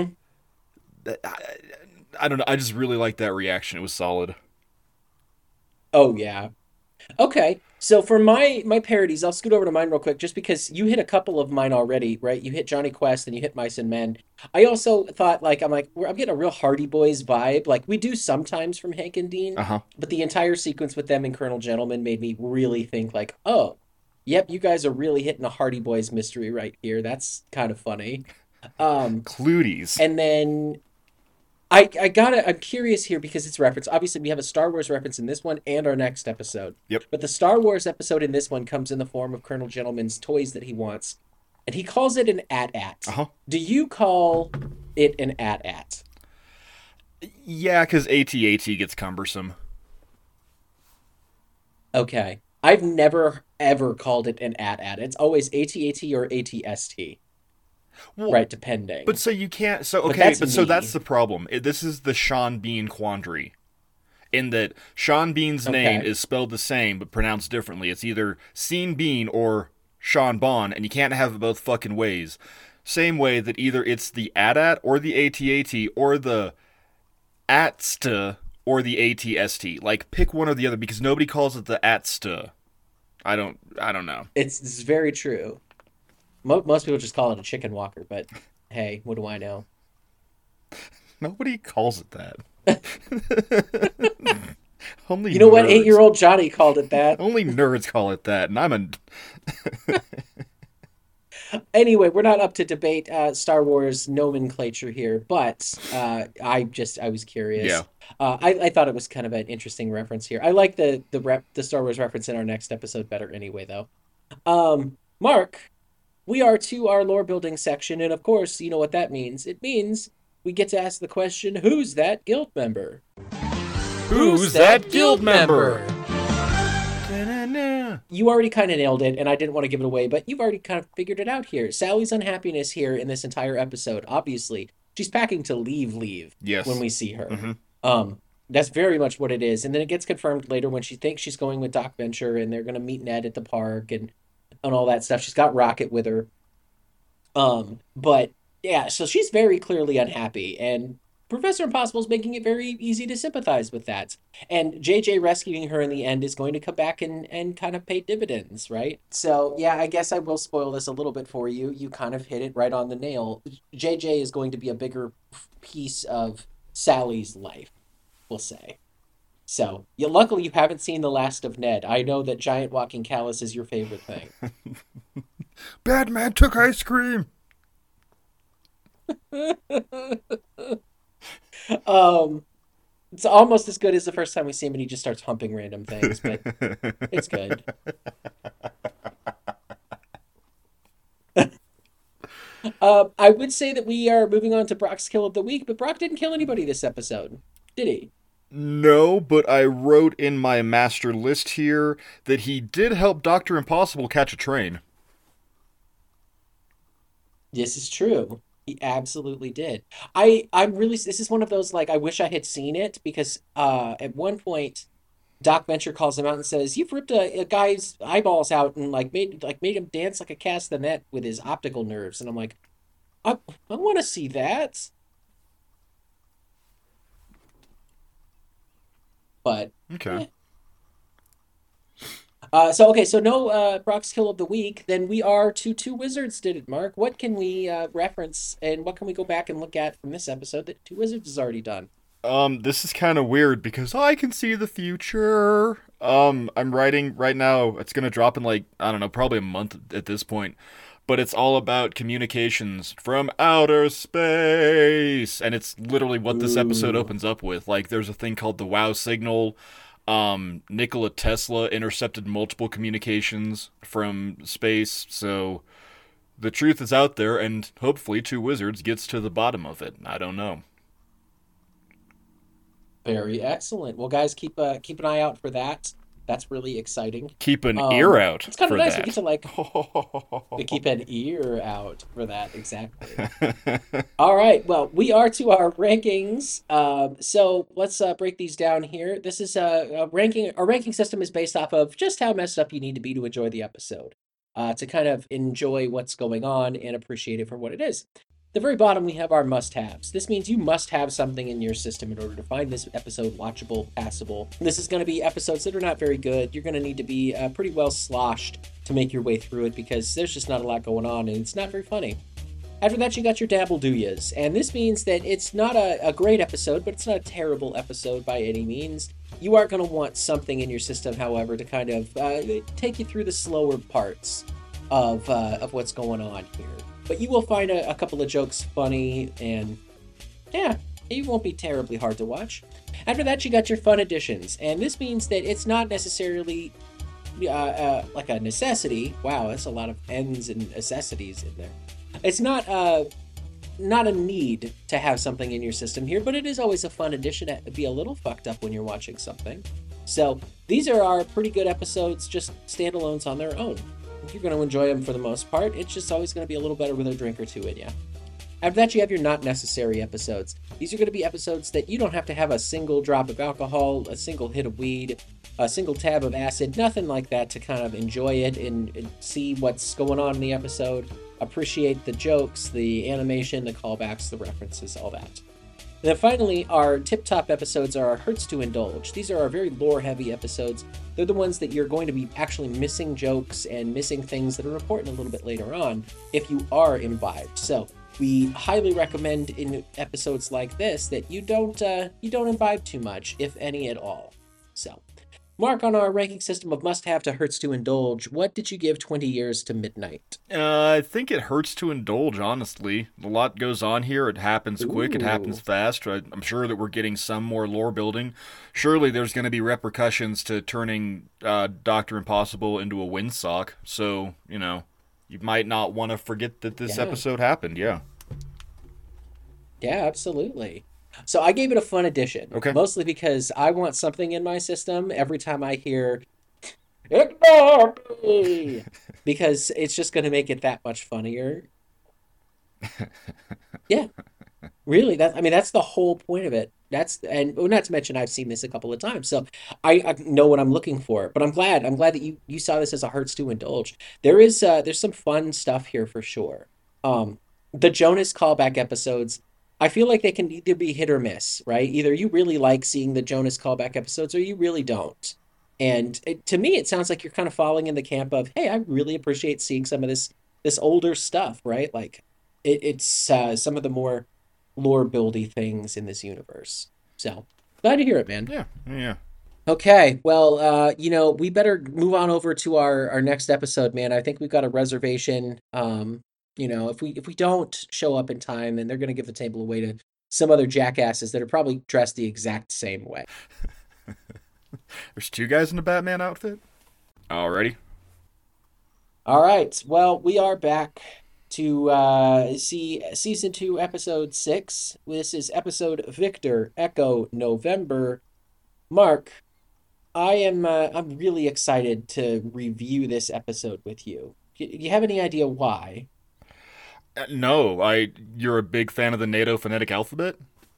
Speaker 2: I don't know, I just really liked that reaction. It was solid.
Speaker 1: Oh yeah. Okay. So for my parodies, I'll scoot over to mine real quick, just because you hit a couple of mine already, right? You hit Johnny Quest and you hit Mice and Men. I also thought, like, I'm getting a real Hardy Boys vibe, like we do sometimes from Hank and Dean,
Speaker 2: Uh-huh.
Speaker 1: but the entire sequence with them and Colonel Gentleman made me really think, like, oh, yep, you guys are really hitting a Hardy Boys mystery right here. That's kind of funny. Um,
Speaker 2: Cluties.
Speaker 1: and then I'm curious here because it's reference. Obviously, we have a Star Wars reference in this one and our next episode.
Speaker 2: Yep.
Speaker 1: But the Star Wars episode in this one comes in the form of Colonel Gentleman's toys that he wants, and he calls it an AT-AT.
Speaker 2: Uh-huh.
Speaker 1: Do you call it an AT-AT?
Speaker 2: Yeah, because AT-AT gets cumbersome.
Speaker 1: Okay. I've never, ever called it an AT-AT. It's always AT-AT or AT-ST.
Speaker 2: Well,
Speaker 1: right, depending.
Speaker 2: But so you can't. So,
Speaker 1: But
Speaker 2: okay,
Speaker 1: that's
Speaker 2: but so
Speaker 1: me.
Speaker 2: that's the problem. This is the Sean Bean quandary. In that Sean Bean's name
Speaker 1: Okay.
Speaker 2: is spelled the same but pronounced differently. It's either Sean Bean or Sean Bon, and you can't have it both fucking ways. Same way that either it's the AT-AT or the AT-AT or the ATSTA or the AT-ST. Like, pick one or the other because nobody calls it the ATSTA. I don't know.
Speaker 1: It's very true. Most people just call it a chicken walker, but hey, what do I know?
Speaker 2: Nobody calls it that. Only
Speaker 1: You know what?
Speaker 2: nerds.
Speaker 1: 8-year-old Johnny called it that.
Speaker 2: Only nerds call it that, and I'm a.
Speaker 1: Anyway, we're not up to debate Star Wars nomenclature here, but I was curious.
Speaker 2: Yeah.
Speaker 1: I thought it was kind of an interesting reference here. I like the Star Wars reference in our next episode better anyway, though. Mark, we are to our lore building section, and of course, you know what that means. It means we get to ask the question, who's that guild member?
Speaker 2: Who's that guild member?
Speaker 1: You already kind of nailed it, and I didn't want to give it away, but you've already kind of figured it out here. Sally's unhappiness here in this entire episode, obviously, she's packing to leave
Speaker 2: Yes.
Speaker 1: when we see her.
Speaker 2: Mm-hmm.
Speaker 1: That's very much what it is. And then it gets confirmed later when she thinks she's going with Doc Venture, and they're going to meet Ned at the park and all that stuff. She's got Rocket with her. But yeah, so she's very clearly unhappy, and Professor Impossible's making it very easy to sympathize with that. And JJ rescuing her in the end is going to come back and kind of pay dividends, right? So yeah, I guess I will spoil this a little bit for you. You kind of hit it right on the nail. JJ is going to be a bigger piece of Sally's life, we'll say. So, yeah, luckily you haven't seen the last of Ned. I know that giant walking callus is your favorite thing.
Speaker 2: Batman took ice cream.
Speaker 1: It's almost as good as the first time we see him and he just starts humping random things, but it's good. I would say that we are moving on to Brock's kill of the week, but Brock didn't kill anybody this episode, did he?
Speaker 2: No, but I wrote in my master list here that he did help Dr. Impossible catch a train.
Speaker 1: This is true. He absolutely did. I'm really, this is one of those, like, I wish I had seen it because at one point Doc Venture calls him out and says, "You've ripped a guy's eyeballs out and made him dance like a castanet with his optical nerves." And I'm like, I want to see that. But
Speaker 2: Okay.
Speaker 1: so no Brock's kill of the week. Then we are to Two Wizards did it, Mark. What can we reference and what can we go back and look at from this episode that Two Wizards has already done?
Speaker 2: This is kind of weird because I can see the future. I'm writing right now. It's gonna drop in like, I don't know, probably a month at this point. But it's all about communications from outer space, and it's literally what this episode
Speaker 1: Ooh,
Speaker 2: opens up with. Like, there's a thing called the Wow signal. Nikola Tesla intercepted multiple communications from space, so the truth is out there, and hopefully Two Wizards gets to the bottom of it. I don't know.
Speaker 1: very excellent. Well, guys, keep an eye out for that. That's really exciting.
Speaker 2: Keep an ear out
Speaker 1: It's kind of
Speaker 2: for
Speaker 1: nice. We get
Speaker 2: that.
Speaker 1: to like we keep an ear out for that exactly. All right. Well, we are to our rankings. So let's break these down here. This is a ranking. Our ranking system is based off of just how messed up you need to be to enjoy the episode, to kind of enjoy what's going on and appreciate it for what it is. The very bottom, we have our must-haves. This means you must have something in your system in order to find this episode watchable, passable. This is going to be episodes that are not very good. You're going to need to be pretty well sloshed to make your way through it because there's just not a lot going on and it's not very funny. After that, you got your dabble do yas, and this means that it's not a great episode, but it's not a terrible episode by any means. You are going to want something in your system, however, to kind of take you through the slower parts of what's going on here. But you will find a couple of jokes funny, and yeah, it won't be terribly hard to watch. After that, you got your fun additions, and this means that it's not necessarily like a necessity. Wow, that's a lot of ends and necessities in there. It's not a need to have something in your system here, but it is always a fun addition to be a little fucked up when you're watching something. So these are our pretty good episodes, just standalones on their own. You're going to enjoy them for the most part. It's just always going to be a little better with a drink or two in you. After that, you have your not necessary episodes. These are going to be episodes that you don't have to have a single drop of alcohol, a single hit of weed, a single tab of acid, nothing like that to kind of enjoy it and see what's going on in the episode, appreciate the jokes, the animation, the callbacks, the references, all that. And then finally, our tip-top episodes are our Hurts to Indulge. These are our very lore-heavy episodes. They're the ones that you're going to be actually missing jokes and missing things that are important a little bit later on if you are imbibed. So we highly recommend in episodes like this that you don't imbibe too much, if any at all. So, Mark, on our ranking system of must-have to Hurts to Indulge, what did you give 20 Years to Midnight?
Speaker 2: I think it hurts to indulge, honestly. A lot goes on here. It happens quick, it happens
Speaker 1: Ooh,
Speaker 2: fast. I'm sure that we're getting some more lore building. Surely there's going to be repercussions to turning Dr. Impossible into a windsock. So, you might not want to forget that this
Speaker 1: yeah.
Speaker 2: episode happened, yeah.
Speaker 1: Yeah, absolutely. So I gave it a fun addition,
Speaker 2: Okay.
Speaker 1: mostly because I want something in my system every time I hear "ignore me," because it's just going to make it that much funnier. Yeah, really. That's the whole point of it. And well, not to mention I've seen this a couple of times, so I know what I'm looking for. But I'm glad that you saw this as a Hearts to Indulge. There's some fun stuff here for sure. The Jonas callback episodes, I feel like they can either be hit or miss, right? Either you really like seeing the Jonas callback episodes or you really don't. And to me, it sounds like you're kind of falling in the camp of, hey, I really appreciate seeing some of this older stuff, right? Like it's some of the more lore buildy things in this universe. So glad to hear it, man.
Speaker 2: Yeah, yeah.
Speaker 1: Okay, well, we better move on over to our next episode, man. I think we've got a reservation. If we don't show up in time, then they're gonna give the table away to some other jackasses that are probably dressed the exact same way.
Speaker 2: There's two guys in a Batman outfit? Alrighty.
Speaker 1: All right, well, we are back to see season 2, episode 6. This is episode Victor Echo November. Mark, I'm really excited to review this episode with you. Do you have any idea why?
Speaker 2: No, you're a big fan of the NATO phonetic alphabet?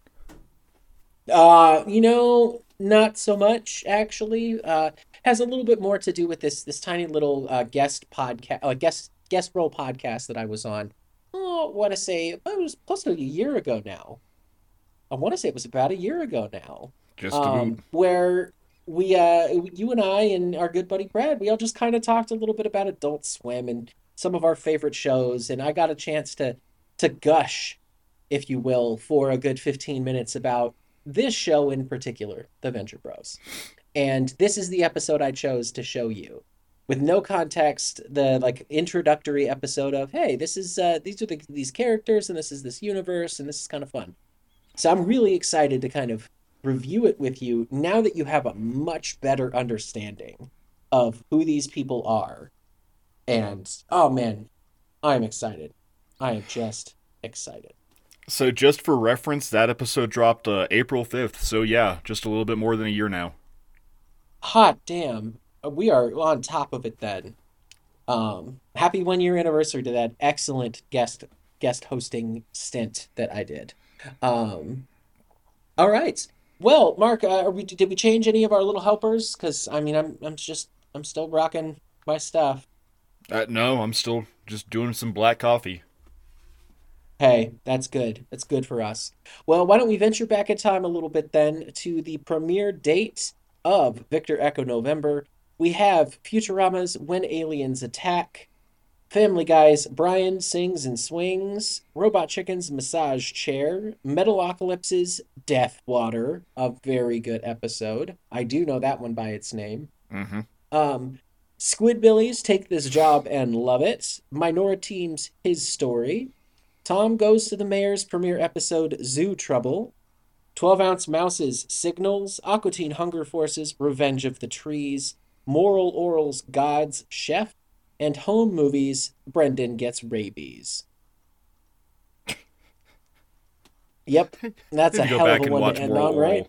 Speaker 1: Not so much actually. Has a little bit more to do with this tiny little guest podcast, guest role podcast that I was on. Oh, I want to say it was close to a year ago now. I want to say it was about a year ago now.
Speaker 2: Just to boot.
Speaker 1: Where you and I and our good buddy Brad, we all just kind of talked a little bit about Adult Swim and some of our favorite shows, and I got a chance to gush, if you will, for a good 15 minutes about this show in particular, The Venture Bros. And this is the episode I chose to show you. With no context, the like introductory episode of, hey, this is these are these characters and this is this universe and this is kind of fun. So I'm really excited to kind of review it with you now that you have a much better understanding of who these people are. And oh man, I'm excited. I am just excited.
Speaker 2: So just for reference, that episode dropped April 5th. So yeah, just a little bit more than a year now.
Speaker 1: Hot damn. We are on top of it then. Happy 1 year anniversary to that excellent guest hosting stint that I did. Um, all right. Well, Mark, did we change any of our little helpers? Because I mean, I'm still rocking my stuff.
Speaker 2: No, I'm still just doing some black coffee.
Speaker 1: Hey, that's good. That's good for us. Well, why don't we venture back in time a little bit then to the premiere date of Victor Echo November? We have Futurama's When Aliens Attack, Family Guy's Brian Sings and Swings, Robot Chicken's Massage Chair, Metalocalypse's Death Water, a very good episode. I do know that one by its name.
Speaker 2: Mm-hmm.
Speaker 1: Um, Squidbillies Take This Job and Love It, Minority's His Story, Tom Goes to the Mayor's premiere episode Zoo Trouble, 12-ounce Mouse's Signals, Aqua Teen Hunger Force's Revenge of the Trees, Moral Oral's God's Chef, and Home Movies Brendan Gets Rabies. Yep, that's
Speaker 2: Need
Speaker 1: a
Speaker 2: to go
Speaker 1: hell of
Speaker 2: back
Speaker 1: a
Speaker 2: and
Speaker 1: one
Speaker 2: watch
Speaker 1: to end
Speaker 2: Moral
Speaker 1: on, right?
Speaker 2: Oral.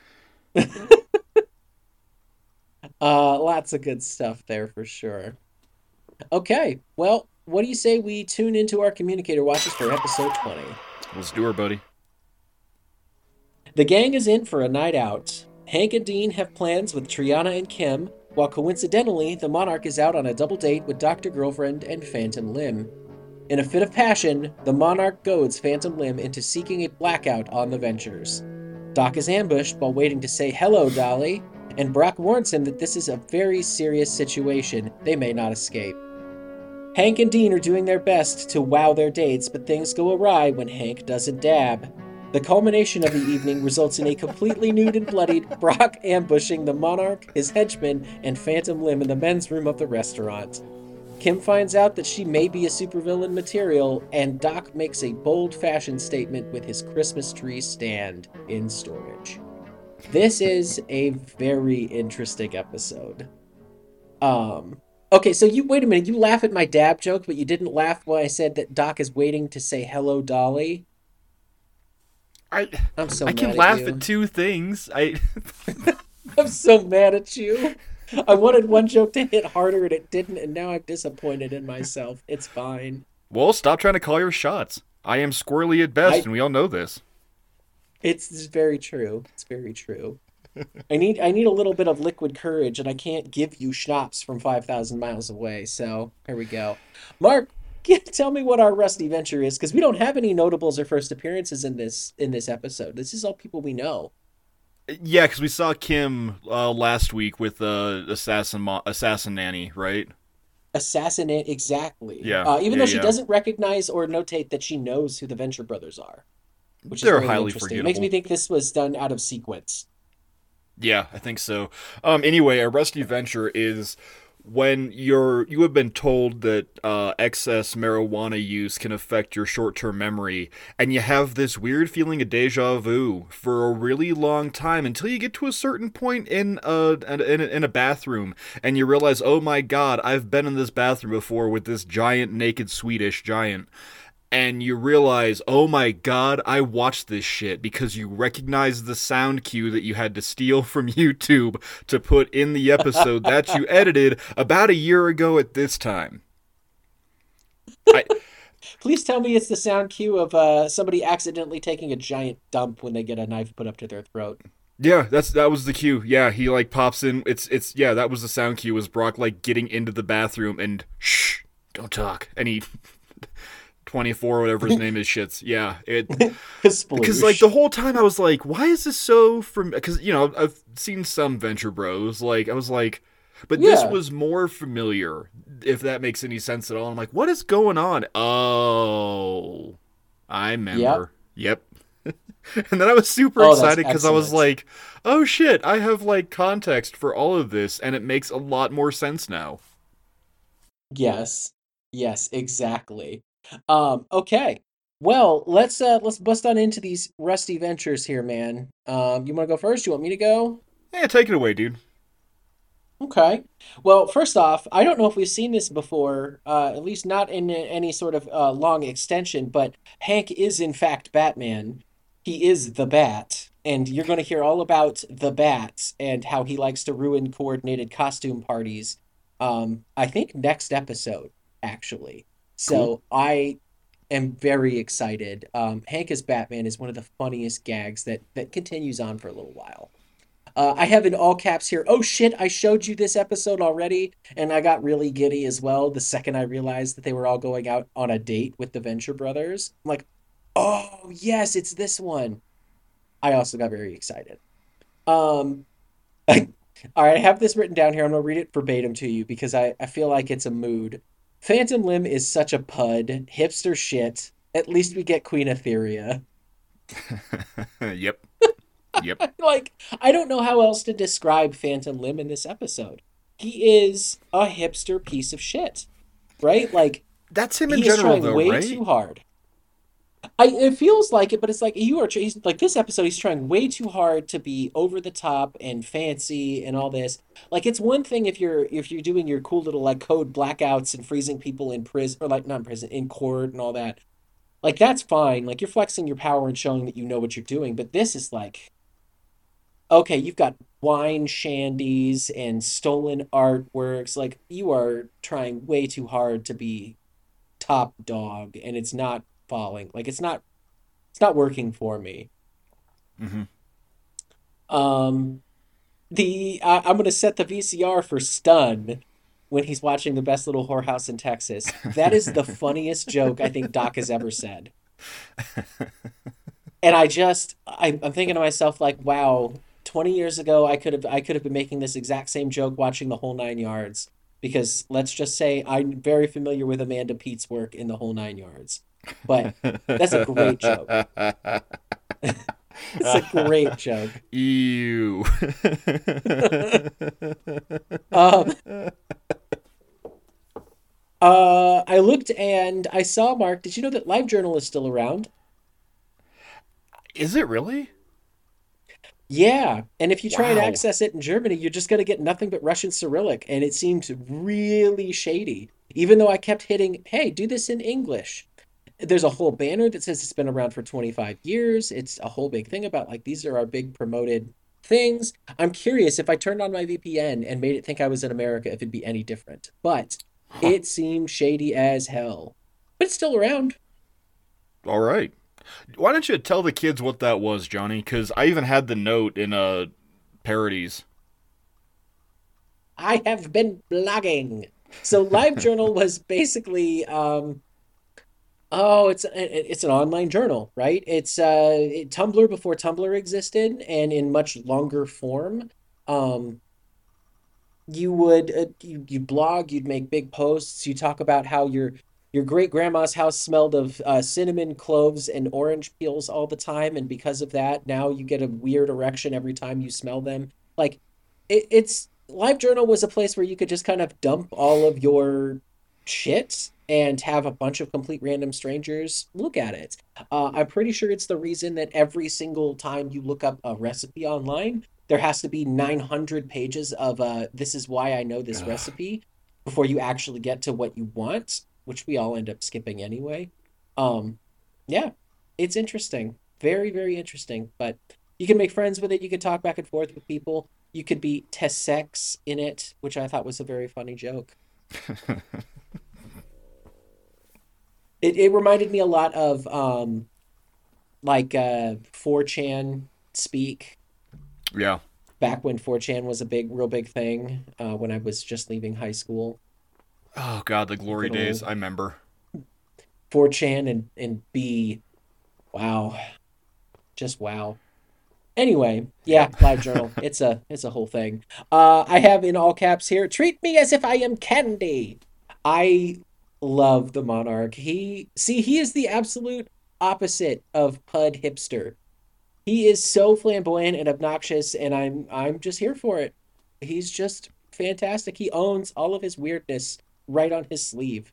Speaker 1: Lots of good stuff there for sure. Okay, well, what do you say we tune into our communicator watches for episode 20?
Speaker 2: Let's do her, buddy.
Speaker 1: The gang is in for a night out. Hank and Dean have plans with Triana and Kim, while coincidentally, the Monarch is out on a double date with Dr. Girlfriend and Phantom Limb. In a fit of passion, the Monarch goads Phantom Limb into seeking a blackout on the Ventures. Doc is ambushed while waiting to say hello, Dolly, and Brock warns him that this is a very serious situation. They may not escape. Hank and Dean are doing their best to wow their dates, but things go awry when Hank doesn't dab. The culmination of the evening results in a completely nude and bloodied Brock ambushing the Monarch, his henchmen, and Phantom Limb in the men's room of the restaurant. Kim finds out that she may be a supervillain material, and Doc makes a bold fashion statement with his Christmas tree stand in storage. This is a very interesting episode. Okay, so you wait a minute. You laugh at my dab joke, but you didn't laugh when I said that Doc is waiting to say hello, Dolly.
Speaker 2: I
Speaker 1: I'm so
Speaker 2: I
Speaker 1: mad
Speaker 2: can
Speaker 1: at
Speaker 2: laugh
Speaker 1: you.
Speaker 2: at two things.
Speaker 1: I'm so mad at you. I wanted one joke to hit harder and it didn't, and now I'm disappointed in myself. It's fine.
Speaker 2: Well, stop trying to call your shots. I am squirrely at best,
Speaker 1: I
Speaker 2: and we all know this.
Speaker 1: it's very true. It's very true. I need a little bit of liquid courage, and I can't give you schnapps from 5,000 miles away. So here we go. Mark, tell me what our Rusty Venture is, because we don't have any notables or first appearances in this episode. This is all people we know.
Speaker 2: Yeah, because we saw Kim last week with Assassin Nanny, right?
Speaker 1: Assassinate exactly.
Speaker 2: Yeah,
Speaker 1: Even
Speaker 2: yeah,
Speaker 1: though she
Speaker 2: yeah.
Speaker 1: doesn't recognize or notate that she knows who the Venture brothers are, which is
Speaker 2: They're
Speaker 1: very
Speaker 2: highly
Speaker 1: interesting. It makes me
Speaker 2: forgettable.
Speaker 1: think this was done out of sequence.
Speaker 2: Yeah, I think so. Anyway, a rusty venture is when you have been told that excess marijuana use can affect your short-term memory, and you have this weird feeling of deja vu for a really long time until you get to a certain point in a bathroom, and you realize, oh my God, I've been in this bathroom before with this giant naked Swedish giant. And you realize, oh my God, I watched this shit, because you recognize the sound cue that you had to steal from YouTube to put in the episode that you edited about a year ago at this time. I
Speaker 1: Please tell me it's the sound cue of somebody accidentally taking a giant dump when they get a knife put up to their throat.
Speaker 2: Yeah, that was the cue. Yeah, he like pops in. It's yeah, that was the sound cue, was Brock like getting into the bathroom and shh, don't talk. And he 24 whatever his name is shits. Yeah, it because like
Speaker 1: Sploosh.
Speaker 2: the whole time I was like, why is this so from, because I've seen some Venture Bros, like I was like, but this
Speaker 1: Yeah.
Speaker 2: was more familiar, if that makes any sense at all. I'm like, what is going on? Oh, I
Speaker 1: Yep.
Speaker 2: remember. Yep. And then I was super
Speaker 1: Oh, that's
Speaker 2: excited because I was
Speaker 1: excellent.
Speaker 2: like, oh shit, I have like context for all of this, and it makes a lot more sense now.
Speaker 1: Yes. Yes, exactly. Okay. Well, let's bust on into these Rusty Ventures here, man. You want to go first? You want me to go?
Speaker 2: Yeah, take it away, dude.
Speaker 1: Okay. Well, first off, I don't know if we've seen this before, at least not in any sort of long extension, but Hank is in fact Batman. He is the Bat, and you're going to hear all about the Bat and how he likes to ruin coordinated costume parties. I think next episode, actually.
Speaker 2: Cool.
Speaker 1: So I am very excited. Hank as Batman is one of the funniest gags that continues on for a little while. I have in all caps here. Oh shit, I showed you this episode already, and I got really giddy as well the second I realized that they were all going out on a date with the Venture Brothers. I'm like, oh yes, it's this one. I also got very excited. Um, all right, I have this written down here. I'm gonna read it verbatim to you because I feel like it's a mood. Phantom Limb is such a pud, hipster shit. At least we get Queen Etheria.
Speaker 2: Yep. Yep.
Speaker 1: Like, I don't know how else to describe Phantom Limb in this episode. He is a hipster piece of shit, right? Like,
Speaker 2: That's him in
Speaker 1: he is
Speaker 2: general,
Speaker 1: trying
Speaker 2: though,
Speaker 1: way
Speaker 2: right?
Speaker 1: too hard. It feels like it, but it's like he's like this episode. He's trying way too hard to be over the top and fancy and all this. Like, it's one thing if you're doing your cool little like code blackouts and freezing people in prison or like not in prison in court and all that. Like, that's fine. Like, you're flexing your power and showing that you know what you're doing. But this is like, okay, you've got wine shandies and stolen artworks. Like, you are trying way too hard to be top dog, and it's not falling. Like, it's not working for me.
Speaker 2: Mm-hmm.
Speaker 1: Um, I'm gonna set the VCR for Stun when he's watching the best little whorehouse in Texas. That is the funniest joke I think Doc has ever said. And I'm thinking to myself like, wow, 20 years ago I could have been making this exact same joke watching the whole nine yards. Because let's just say I'm very familiar with Amanda Pete's work in the whole nine yards. But that's a great joke. It's a great joke.
Speaker 2: Ew.
Speaker 1: Um, I looked and I saw Mark. Did you know that LiveJournal is still around?
Speaker 2: Is it really?
Speaker 1: Yeah, and if you try and
Speaker 2: Wow.
Speaker 1: access it in Germany, you're just going to get nothing but Russian Cyrillic, and it seems really shady. Even though I kept hitting, hey, do this in English. There's a whole banner that says it's been around for 25 years. It's a whole big thing about like these are our big promoted things. I'm curious if I turned on my VPN and made it think I was in America, if it'd be any different. But
Speaker 2: Huh.
Speaker 1: it seemed shady as hell. But it's still around.
Speaker 2: All right. Why don't you tell the kids what that was, Johnny? Because I even had the note in parodies.
Speaker 1: I have been blogging. So LiveJournal was basically oh, it's an online journal, right? Tumblr before Tumblr existed, and in much longer form. Um, you blog, you'd make big posts, you talk about how your great grandma's house smelled of cinnamon, cloves, and orange peels all the time, and because of that, now you get a weird erection every time you smell them. Like, it's LiveJournal was a place where you could just kind of dump all of your shit and have a bunch of complete random strangers look at it. I'm pretty sure it's the reason that every single time you look up a recipe online, there has to be 900 pages of this is why I know this
Speaker 2: Ugh.
Speaker 1: recipe before you actually get to what you want, which we all end up skipping anyway. Um, yeah, it's interesting. Very, very interesting. But you can make friends with it. You can talk back and forth with people. You could be Tessex in it, which I thought was a very funny joke. It reminded me a lot of like 4chan speak
Speaker 2: Yeah.
Speaker 1: back when 4chan was a real big thing when I was just leaving high school.
Speaker 2: Oh God, the glory
Speaker 1: Good
Speaker 2: days.
Speaker 1: old
Speaker 2: I remember.
Speaker 1: 4chan and B. Wow, just wow. Anyway, yeah,
Speaker 2: Yep.
Speaker 1: LiveJournal. It's a whole thing. I have in all caps here. Treat me as if I am candy. I love the Monarch. He is the absolute opposite of Pud hipster. He is so flamboyant and obnoxious, and I'm just here for it. He's just fantastic. He owns all of his weirdness right on his sleeve.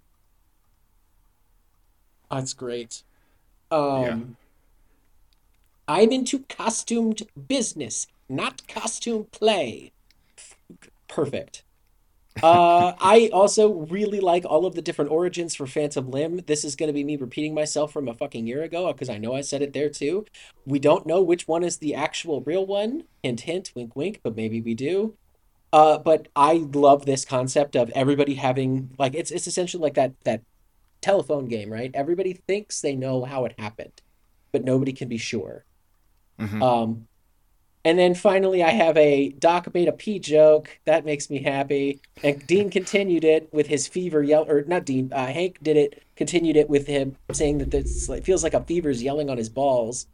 Speaker 1: That's great.
Speaker 2: Yeah.
Speaker 1: Um, I'm into costumed business, not costume play. Perfect. I also really like all of the different origins for Phantom Limb. This is going to be me repeating myself from a fucking year ago because I know I said it there too. We don't know which one is the actual real one. Hint, hint, wink, wink, but maybe we do. But I love this concept of everybody having like it's essentially like that telephone game, right? Everybody thinks they know how it happened, but nobody can be sure.
Speaker 2: Hmm.
Speaker 1: Um, and then finally, I have a Doc made a pee joke. That makes me happy. And Dean continued it with his fever yell, or not Dean, Hank did it, continued it with him saying that this like, feels like a fever's yelling on his balls.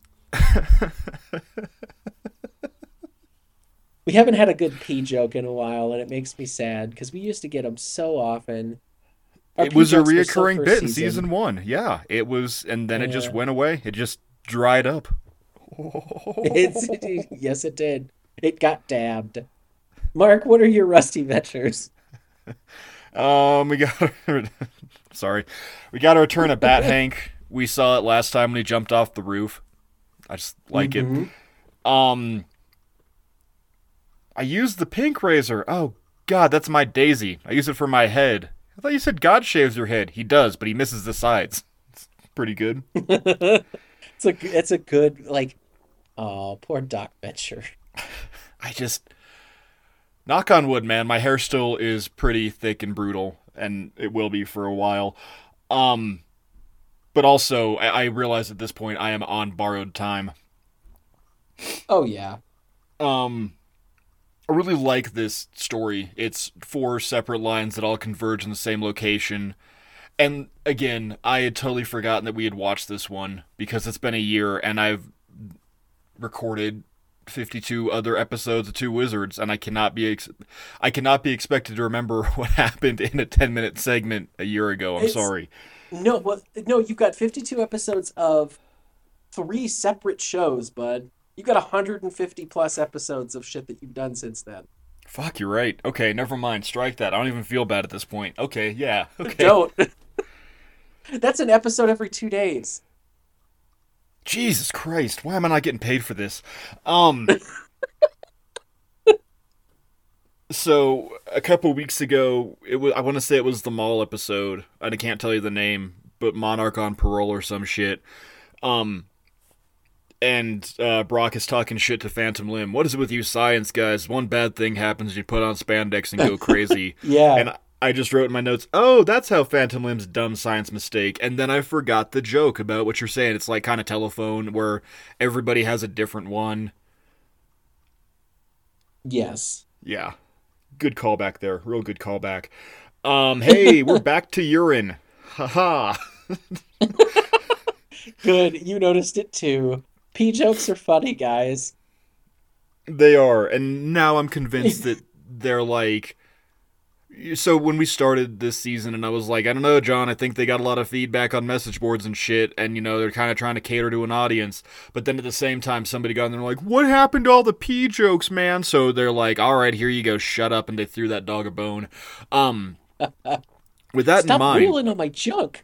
Speaker 1: We haven't had a good pee joke in a while, and it makes me sad because we used to get them so often. Our
Speaker 2: It
Speaker 1: pee
Speaker 2: was a
Speaker 1: jokes were so
Speaker 2: reoccurring
Speaker 1: first
Speaker 2: bit in
Speaker 1: season.
Speaker 2: season one. Yeah, it was, and then it just
Speaker 1: Yeah,
Speaker 2: went away. It just dried up.
Speaker 1: it's yes, it did. It got dabbed. Mark, what are your rusty ventures?
Speaker 2: We got sorry, we got to return a Bat Hank. We saw it last time when he jumped off the roof. I just like it.
Speaker 1: Mm-hmm.
Speaker 2: Um, I used the pink razor. Oh God, that's my Daisy. I use it for my head. I thought you said God shaves your head. He does, but he misses the sides. Pretty good.
Speaker 1: It's a good like oh poor Doc Venture.
Speaker 2: I just knock on wood, man. My hair still is pretty thick and brutal, and it will be for a while. Um, but also I realize at this point I am on borrowed time.
Speaker 1: Oh yeah.
Speaker 2: Um, I really like this story. It's four separate lines that all converge in the same location. And again, I had totally forgotten that we had watched this one because it's been a year and I've recorded 52 other episodes of Two Wizards and I cannot be expected to remember what happened in a 10-minute segment a year ago. I'm
Speaker 1: It's
Speaker 2: sorry.
Speaker 1: no well no, you've got 52 episodes of three separate shows, bud. You've got 150 plus episodes of shit that you've done since then.
Speaker 2: Fuck, you're right. Okay, never mind. Strike that. I don't even feel bad at this point. Okay, yeah. Okay.
Speaker 1: Don't. That's an episode every 2 days.
Speaker 2: Jesus Christ, why am I not getting paid for this? Um, so a couple weeks ago, it was I want to say it was the mall episode. I can't tell you the name, but Monarch on parole or some shit. Um, and Brock is talking shit to Phantom Limb. What is it with you science guys? One bad thing happens, you put on spandex and go crazy.
Speaker 1: Yeah.
Speaker 2: And I just wrote in my notes, oh, that's how Phantom Limb's dumb science mistake. And then I forgot the joke about what you're saying. It's like kind of telephone where everybody has a different one.
Speaker 1: Yes.
Speaker 2: Yeah, good callback there. Real good callback. Hey, we're back to urine. Haha.
Speaker 1: Good. You noticed it too. Pee jokes are funny, guys.
Speaker 2: They are, and now I'm convinced that they're like. So when we started this season, and I was like, I don't know, John. I think they got a lot of feedback on message boards and shit, and they're kind of trying to cater to an audience. But then at the same time, somebody got in there like, "What happened to all the pee jokes, man?" So they're like, "All right, here you go, shut up," and they threw that dog a bone. Um, with that in
Speaker 1: Stop
Speaker 2: mind,
Speaker 1: wheeling on my junk.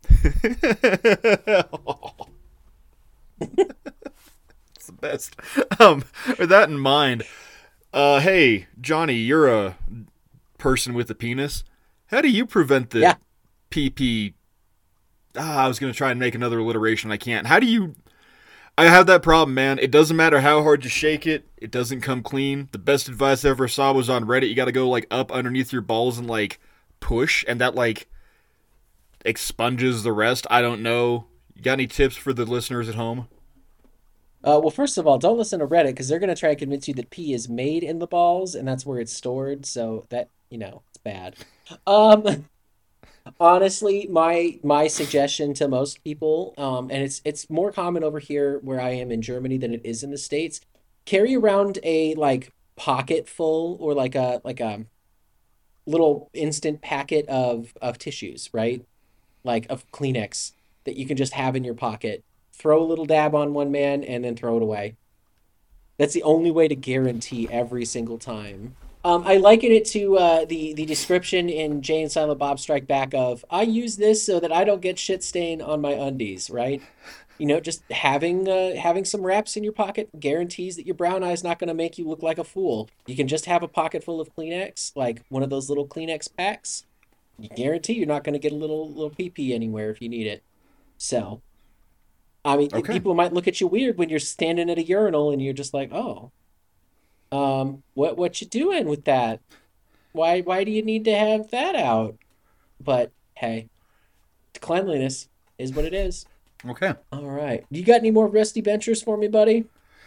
Speaker 2: it's the best. With that in mind, hey Johnny, you're a person with a penis. How do you prevent the
Speaker 1: Yeah.
Speaker 2: PP? I was gonna try and make another alliteration. I can't. How do you? I have that problem, man. It doesn't matter how hard you shake it; it doesn't come clean. The best advice I ever saw was on Reddit. You got to go like up underneath your balls and like push, and that like expunges the rest. I don't know. You got any tips for the listeners at home?
Speaker 1: Well, first of all, don't listen to Reddit because they're going to try and convince you that pee is made in the balls and that's where it's stored. So that, it's bad. Um, Honestly, my suggestion to most people, and it's more common over here where I am in Germany than it is in the States, carry around a like pocket full or like a little instant packet of tissues, right? Like of Kleenex that you can just have in your pocket throw a little dab on one man and then throw it away. That's the only way to guarantee every single time. I liken it to the description in Jay and Silent Bob Strike Back of I use this so that I don't get shit stain on my undies, right? You know, just having some wraps in your pocket guarantees that your brown eye is not going to make you look like a fool. You can just have a pocket full of Kleenex, like one of those little Kleenex packs. You guarantee you're not going to get a little pee pee anywhere if you need it. So, I mean,
Speaker 2: Okay.
Speaker 1: people might look at you weird when you're standing at a urinal and you're just like, oh, what you doing with that? Why do you need to have that out? But hey, cleanliness is what it is.
Speaker 2: Okay.
Speaker 1: All right. You got any more Rusty Benchers for me, buddy?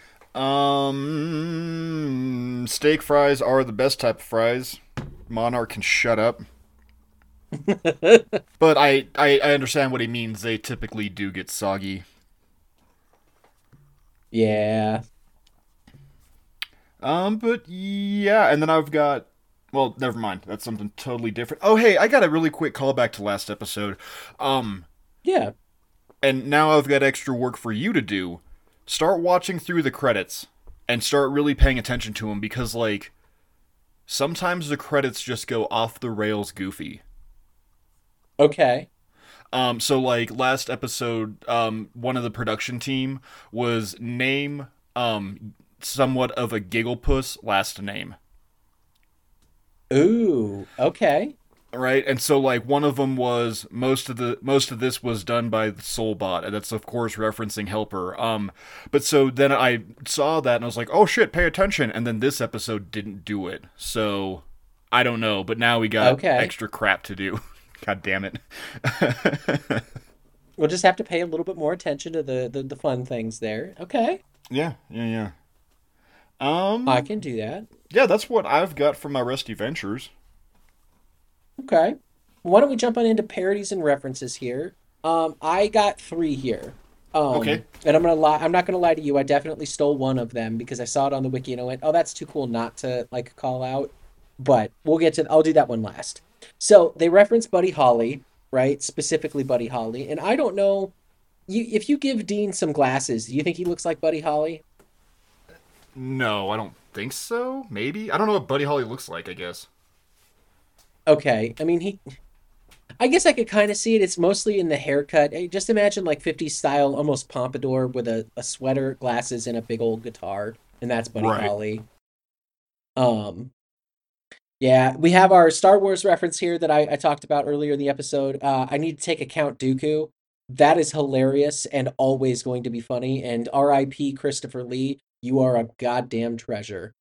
Speaker 2: Steak fries are the best type of fries. Monarch can shut up. But I understand what he means. They typically do get soggy.
Speaker 1: Yeah.
Speaker 2: But yeah, and then I've got. Well, never mind. That's something totally different. Oh, hey, I got a really quick callback to last episode. Um,
Speaker 1: Yeah.
Speaker 2: and now I've got extra work for you to do. Start watching through the credits and start really paying attention to them because, like, sometimes the credits just go off the rails goofy.
Speaker 1: Okay.
Speaker 2: So like last episode, one of the production team was name somewhat of a gigglepuss last name.
Speaker 1: Ooh. Okay.
Speaker 2: Right, and so like one of them was most of this was done by the Soulbot, and that's of course referencing Helper. But so then I saw that and I was like, oh shit, pay attention. And then this episode didn't do it, so I don't know. But now we got
Speaker 1: Okay.
Speaker 2: extra crap to do. God damn it.
Speaker 1: We'll just have to pay a little bit more attention to the fun things there. Okay.
Speaker 2: Yeah, yeah, yeah.
Speaker 1: I
Speaker 2: Um,
Speaker 1: can do that.
Speaker 2: yeah, that's what I've got from my Rusty Ventures.
Speaker 1: Okay. Why don't we jump on into parodies and references here? I got three here.
Speaker 2: Okay.
Speaker 1: And I'm gonna lie. I'm not gonna lie to you. I definitely stole one of them because I saw it on the wiki and I went, "Oh, that's too cool not to like call out." But we'll get to. I'll do that one last. So they reference Buddy Holly, right? Specifically Buddy Holly, and I don't know. If you give Dean some glasses, do you think he looks like Buddy Holly?
Speaker 2: No, I don't think so. Maybe. I don't know what Buddy Holly looks like, I guess.
Speaker 1: Okay. I mean, he I guess I could kind of see it. It's mostly in the haircut. Just imagine like 50s style, almost pompadour with a sweater, glasses, and a big old guitar. And that's Buddy
Speaker 2: Right.
Speaker 1: Holly. Um, yeah, we have our Star Wars reference here that I talked about earlier in the episode. I need to take a Count Dooku. That is hilarious and always going to be funny. And R.I.P. Christopher Lee, you are a goddamn treasure.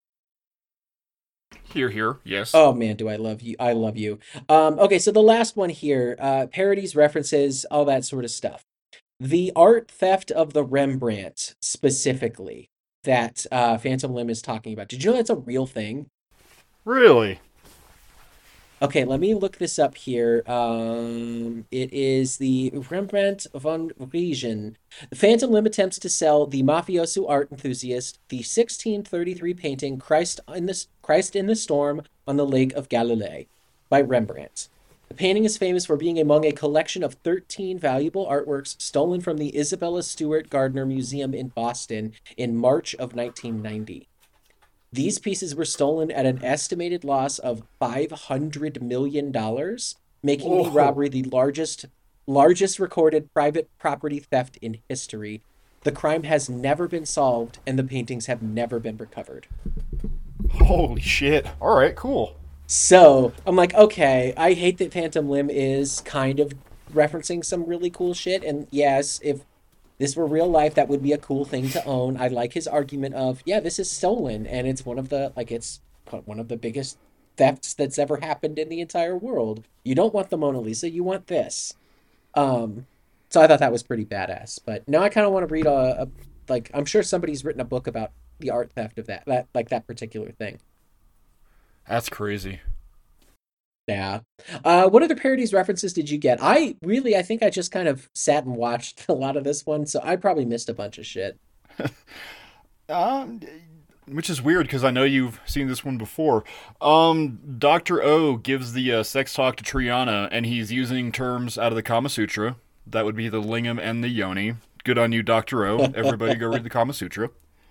Speaker 2: Here, here. Yes.
Speaker 1: Oh man, do I love you. I love you. Okay, so the last one here, parodies, references, all that sort of stuff. The art theft of the Rembrandt, specifically, that Phantom Limb is talking about. Did you know that's a real thing?
Speaker 2: Really?
Speaker 1: Okay, let me look this up here. It is the Rembrandt von Rijn. The Phantom Limb attempts to sell the mafioso art enthusiast the 1633 painting Christ in the Storm on the Lake of Galilee by Rembrandt. The painting is famous for being among a collection of 13 valuable artworks stolen from the Isabella Stewart Gardner Museum in Boston in March of 1990. These pieces were stolen at an estimated loss of $500 million, making the
Speaker 2: Whoa.
Speaker 1: robbery the largest recorded private property theft in history. The crime has never been solved and the paintings have never been recovered.
Speaker 2: Holy shit. All right, cool.
Speaker 1: So, I'm like, okay, I hate that Phantom Limb is kind of referencing some really cool shit and yes, if this were real life, that would be a cool thing to own. I like his argument of, yeah, this is stolen, and it's it's one of the biggest thefts that's ever happened in the entire world. You don't want the Mona Lisa, you want this. Um, so I thought that was pretty badass. But now I kind of want to read like I'm sure somebody's written a book about the art theft of that particular thing.
Speaker 2: That's crazy.
Speaker 1: Yeah. What other parodies references did you get? I think I just kind of sat and watched a lot of this one, so I probably missed a bunch of shit.
Speaker 2: Um, which is weird because I know you've seen this one before. Dr. O gives the sex talk to Triana, and he's using terms out of the Kama Sutra. That would be the lingam and the yoni. Good on you, Dr. O. Everybody go read the Kama Sutra.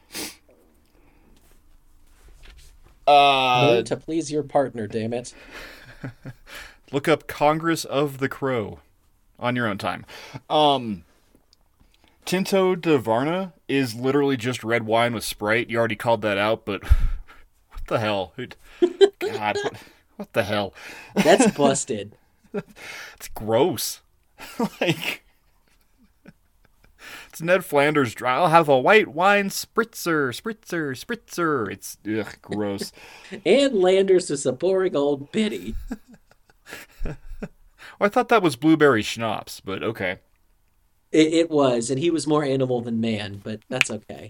Speaker 1: Learn to please your partner, damn it.
Speaker 2: Look up Congress of the Crow on your own time. Tinto de Varna is literally just red wine with Sprite. You already called that out, but what the hell? God, what the hell?
Speaker 1: That's busted.
Speaker 2: It's gross. Like, it's Ned Flanders. I'll have a white wine spritzer. It's gross.
Speaker 1: And Landers is a boring old biddy.
Speaker 2: Well, I thought that was blueberry schnapps, but okay.
Speaker 1: It was, and he was more animal than man, but that's okay.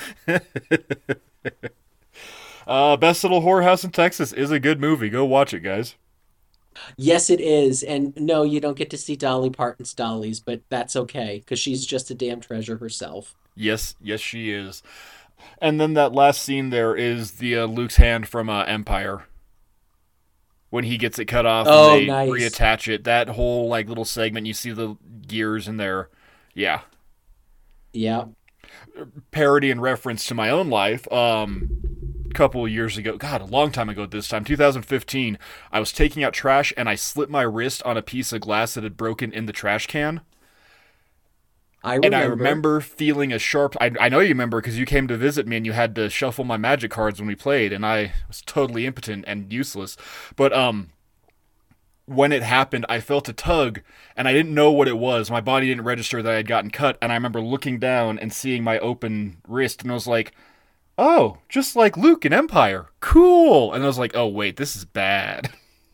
Speaker 2: Best Little Whorehouse in Texas is a good movie. Go watch it, guys.
Speaker 1: Yes, it is. And no, you don't get to see Dolly Parton's dollies, but that's okay, because she's just a damn treasure herself.
Speaker 2: Yes, she is. And then that last scene there is the Luke's hand from Empire. When he gets it cut off and they
Speaker 1: nice.
Speaker 2: reattach it. That whole like little segment, you see the gears in there. Yeah.
Speaker 1: Yeah.
Speaker 2: Parody and reference to my own life. Couple of years ago, God, a long time ago this time, 2015, I was taking out trash and I slipped my wrist on a piece of glass that had broken in the trash can. And I remember feeling a sharp... I know you remember because you came to visit me and you had to shuffle my magic cards when we played, and I was totally impotent and useless. But when it happened, I felt a tug, and I didn't know what it was. My body didn't register that I had gotten cut, and I remember looking down and seeing my open wrist, and I was like, oh, just like Luke in Empire. Cool! And I was like, oh, wait, this is bad.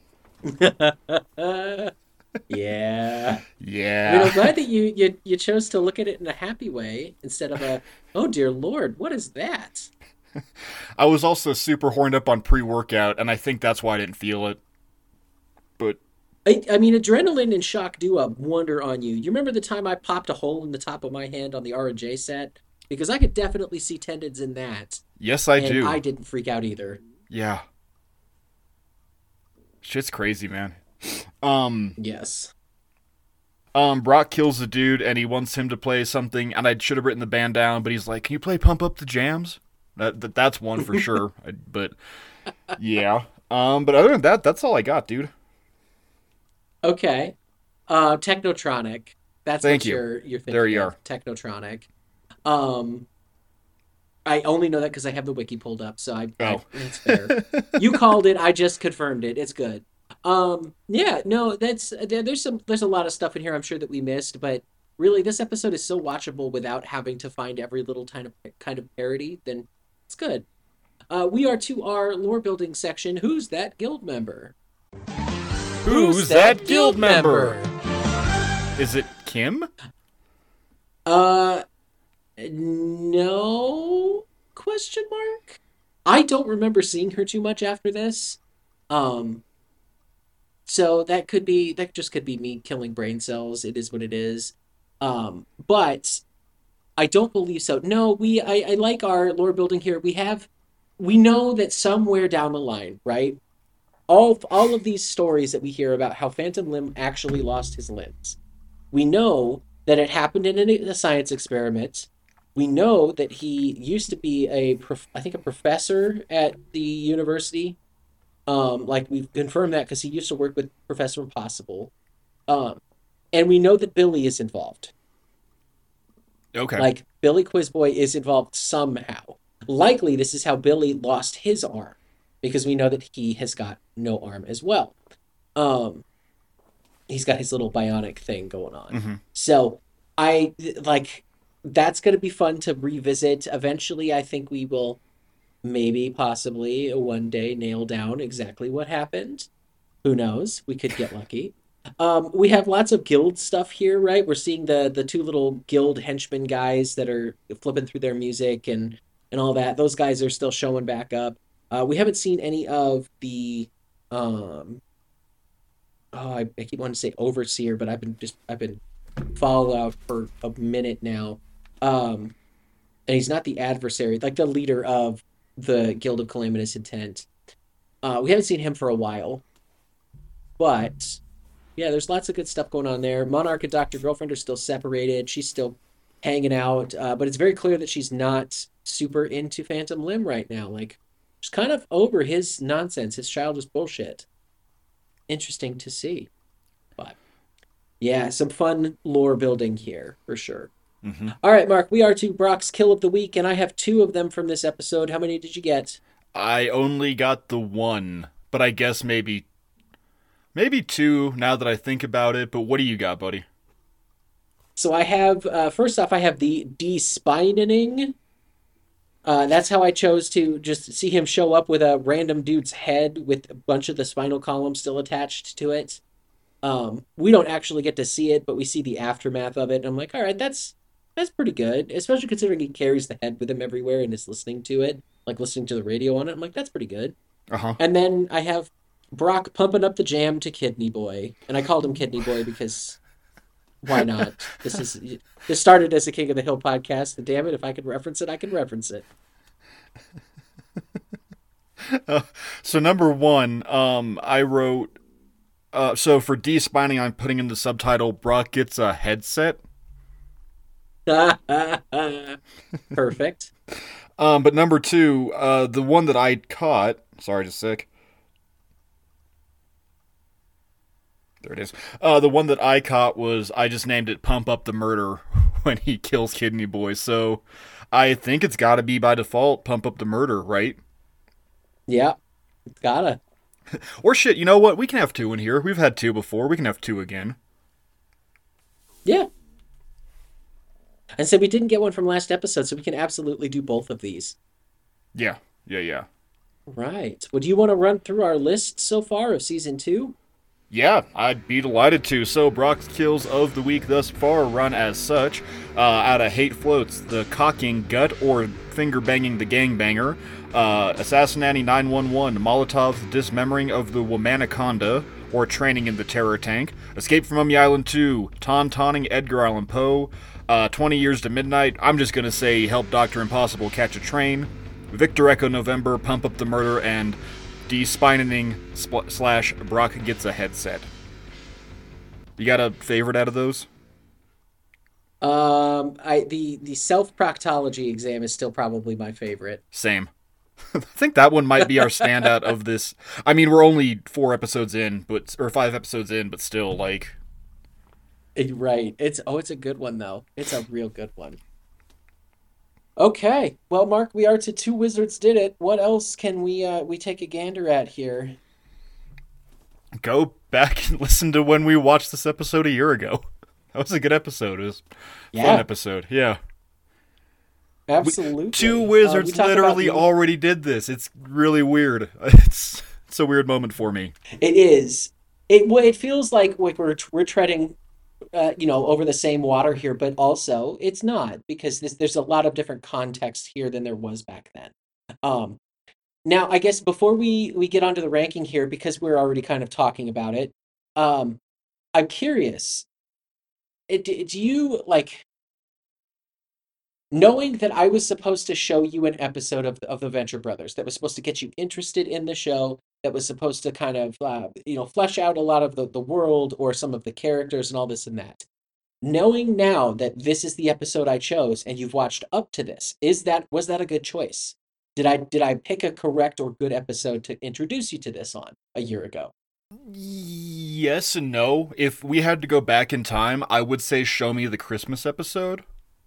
Speaker 1: Yeah.
Speaker 2: Yeah.
Speaker 1: I mean, I'm glad that you chose to look at it in a happy way instead of a, oh dear Lord, what is that?
Speaker 2: I was also super horned up on pre-workout, and I think that's why I didn't feel it. But
Speaker 1: I mean, adrenaline and shock do a wonder on you. You remember the time I popped a hole in the top of my hand on the R&J set? Because I could definitely see tendons in that.
Speaker 2: Yes, I do.
Speaker 1: I didn't freak out either.
Speaker 2: Yeah. Shit's crazy, man.
Speaker 1: Yes.
Speaker 2: Brock kills the dude and he wants him to play something, and I should have written the band down, but he's like, can you play Pump Up the Jams? That's one for sure. But yeah. But other than that, that's all I got, dude.
Speaker 1: Okay. Technotronic. That's
Speaker 2: Thank
Speaker 1: what
Speaker 2: you.
Speaker 1: you're thinking
Speaker 2: There you
Speaker 1: of.
Speaker 2: are.
Speaker 1: Technotronic. I only know that because I have the wiki pulled up, so it's fair. You called it, I just confirmed it. It's good. Yeah, no, there's a lot of stuff in here I'm sure that we missed, but really this episode is so watchable without having to find every little kind of parody, then it's good. We are to our lore building section. Who's that guild member?
Speaker 2: Who's that guild member? Is it Kim?
Speaker 1: No? Question mark? I don't remember seeing her too much after this. So that just could be me killing brain cells. It is what it is. But I don't believe so. No, I like our lore building here. We know that somewhere down the line, right? All of these stories that we hear about how Phantom Limb actually lost his limbs. We know that it happened in a science experiment. We know that he used to be a professor at the university. Like we've confirmed that because he used to work with Professor Impossible. And we know that Billy is involved.
Speaker 2: Okay.
Speaker 1: Like Billy Quizboy is involved somehow. Likely this is how Billy lost his arm, because we know that he has got no arm as well. He's got his little bionic thing going on.
Speaker 2: Mm-hmm.
Speaker 1: So that's going to be fun to revisit. Eventually, I think we will maybe possibly one day nail down exactly what happened. Who knows? We could get lucky. We have lots of guild stuff here, right? We're seeing the two little guild henchmen guys that are flipping through their music and all that. Those guys are still showing back up. We haven't seen any of the I keep wanting to say overseer, but I've been Fallout for a minute now. And he's not the adversary, like the leader of the Guild of Calamitous Intent. We haven't seen him for a while. But yeah, there's lots of good stuff going on there. Monarch and Dr. Girlfriend are still separated. She's still hanging out. But it's very clear that she's not super into Phantom Limb right now. Like, she's kind of over his nonsense, his childish bullshit. Interesting to see. But yeah, some fun lore building here for sure.
Speaker 2: Hmm.
Speaker 1: All right, Mark, we are to Brock's Kill of the Week, and I have two of them from this episode. How many did you get?
Speaker 2: I only got the one, but I guess maybe two now that I think about it. But what do you got, buddy?
Speaker 1: So I have, first off, I have the despining. That's how I chose to just see him show up with a random dude's head with a bunch of the spinal column still attached to it. We don't actually get to see it, but we see the aftermath of it. And I'm like, all right, that's pretty good, especially considering he carries the head with him everywhere and is listening to it, like listening to the radio on it. I'm like, that's pretty good.
Speaker 2: Uh huh.
Speaker 1: And then I have Brock pumping up the jam to Kidney Boy, and I called him Kidney Boy because why not? This started as a King of the Hill podcast, and damn it, if I could reference it, I can reference it.
Speaker 2: So number one, I wrote. So for despining, I'm putting in the subtitle Brock gets a headset.
Speaker 1: Perfect.
Speaker 2: But number two, the one that I caught. Sorry, just a sec. There it is. The one that I caught was I just named it "Pump Up the Murder" when he kills Kidney Boy. So I think it's got to be by default "Pump Up the Murder," right?
Speaker 1: Yeah, gotta.
Speaker 2: Or shit, you know what? We can have two in here. We've had two before. We can have two again.
Speaker 1: Yeah. And so we didn't get one from last episode, so we can absolutely do both of these.
Speaker 2: Yeah, yeah, yeah.
Speaker 1: Right. Well, do you want to run through our list so far of season two?
Speaker 2: Yeah, I'd be delighted to. So, Brock's kills of the week thus far run as such. Out of Hate Floats, the Cocking Gut or Finger Banging the Gangbanger, Assassinati 911, Molotov's Dismembering of the Womanaconda, or Training in the Terror Tank, Escape from Mummy Island 2, Taunting Edgar Allan Poe, 20 Years to Midnight, I'm just gonna say Help Dr. Impossible Catch a Train, Victor Echo November, Pump Up the Murder, and despining slash Brock gets a headset. You got a favorite out of those?
Speaker 1: I the self proctology exam is still probably my favorite.
Speaker 2: Same. I think that one might be our standout of this. I mean, we're only 4 episodes in, but or 5 episodes in, but still, like,
Speaker 1: Right. It's a good one though. It's a real good one. Okay. Well, Mark, we are to two wizards did it. What else can we take a gander at here?
Speaker 2: go back and listen to when we watched this episode a year ago. That was a good episode. It was a fun
Speaker 1: Yeah,
Speaker 2: episode. Yeah. Two
Speaker 1: absolutely. We
Speaker 2: wizards
Speaker 1: talk about
Speaker 2: literally
Speaker 1: the
Speaker 2: already did this. It's really weird. It's a weird moment for me.
Speaker 1: It is. It feels like we're treading over the same water here, but also it's not because there's a lot of different context here than there was back then. Um, Now, I guess before we get onto the ranking here, because we're already kind of talking about it, um, I'm curious. Do you like knowing that I was supposed to show you an episode of the Venture Brothers that was supposed to get you interested in the show, that was supposed to kind of flesh out a lot of the world or some of the characters and all this and that. Knowing now that this is the episode I chose and you've watched up to this, was that a good choice? Did I pick a correct or good episode to introduce you to this on a year ago?
Speaker 2: Yes and no. If we had to go back in time, I would say show me the Christmas episode.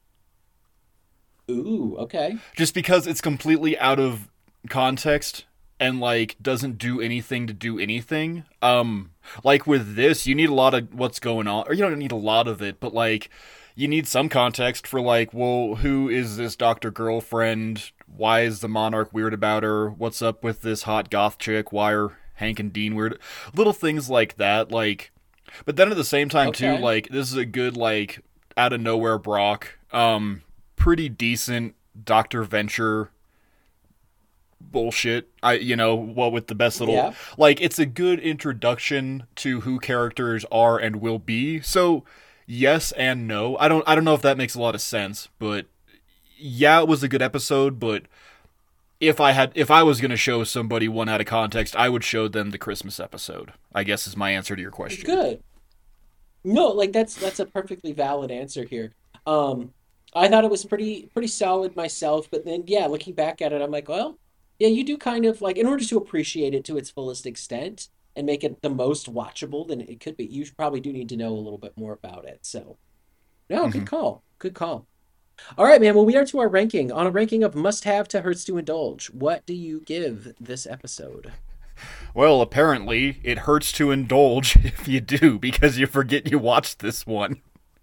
Speaker 1: Ooh, okay.
Speaker 2: Just because it's completely out of context and like doesn't do anything to do anything. Like with this, you need a lot of what's going on, or you don't need a lot of it, but like you need some context for like, well, who is this Doctor Girlfriend? Why is the Monarch weird about her? What's up with this hot goth chick? Why are Hank and Dean weird? Little things like that, like. But then at the same time too,
Speaker 1: Okay.
Speaker 2: like this is a good like out of nowhere Brock. Pretty decent Doctor Venture bullshit. What with the best little
Speaker 1: Yeah.
Speaker 2: like it's a good introduction to who characters are and will be. So yes and no. I don't know if that makes a lot of sense, but yeah, it was a good episode, but if I was gonna show somebody one out of context, I would show them the Christmas episode, I guess is my answer to your question.
Speaker 1: Good. No, like that's a perfectly valid answer here. Um, I thought it was pretty solid myself, but then yeah, looking back at it, I'm like, well, yeah, you do kind of like in order to appreciate it to its fullest extent and make it the most watchable than it could be, you probably do need to know a little bit more about it. So, no, good
Speaker 2: Hmm.
Speaker 1: call. Good call. All right, man. Well, we are to our ranking. On a ranking of must have to hurts to indulge, what do you give this episode?
Speaker 2: Well, apparently, it hurts to indulge if you do, because you forget you watched this one.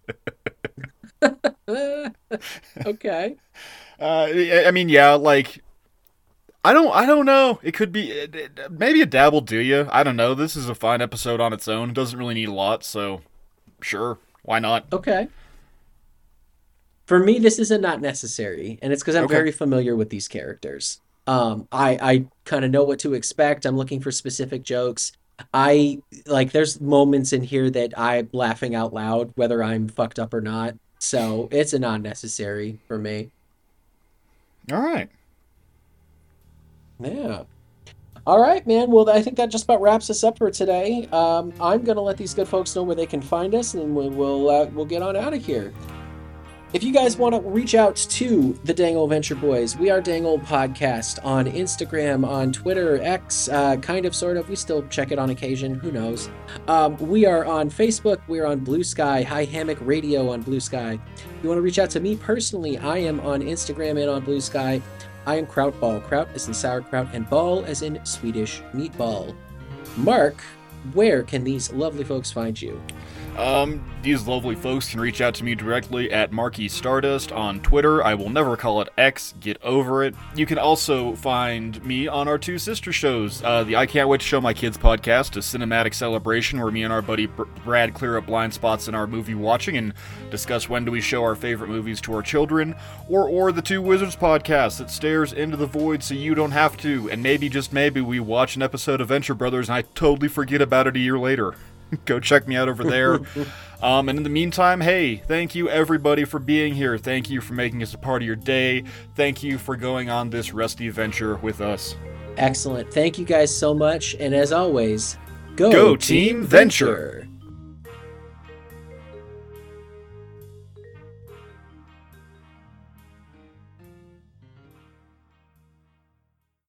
Speaker 1: Okay.
Speaker 2: I mean, yeah, like I don't know. It could be maybe a dabble do you. I don't know. This is a fine episode on its own. It doesn't really need a lot, so sure, why not?
Speaker 1: Okay. For me, this is a not necessary, and it's because I'm
Speaker 2: Okay.
Speaker 1: very familiar with these characters. I kind of know what to expect. I'm looking for specific jokes. I like there's moments in here that I'm laughing out loud, whether I'm fucked up or not. So it's a non-necessary for me.
Speaker 2: All right.
Speaker 1: Yeah. All right, man. Well, I think that just about wraps us up for today. I'm gonna let these good folks know where they can find us, and we'll get on out of here. If you guys want to reach out to the Dang Old Venture Boys, we are Dang Old Podcast on Instagram, on Twitter, X, kind of, sort of. We still check it on occasion. Who knows? We are on Facebook. We are on Blue Sky, High Hammock Radio on Blue Sky. If you want to reach out to me personally, I am on Instagram and on Blue Sky. I am Krautball. Kraut as in sauerkraut, and ball as in Swedish meatball. Mark, where can these lovely folks find you?
Speaker 2: These lovely folks can reach out to me directly at Marky Stardust on Twitter. I will never call it X. Get over it. You can also find me on our two sister shows. The I Can't Wait to Show My Kids podcast, a cinematic celebration where me and our buddy Brad clear up blind spots in our movie watching and discuss when do we show our favorite movies to our children. Or the Two Wizards podcast that stares into the void so you don't have to. And maybe, just maybe, we watch an episode of Venture Brothers and I totally forget about it a year later. Go check me out over there. And in the meantime, hey, thank you everybody for being here. Thank you for making us a part of your day. Thank you for going on this rusty venture with us.
Speaker 1: Excellent. Thank you guys so much. And as always,
Speaker 2: Go Team Venture!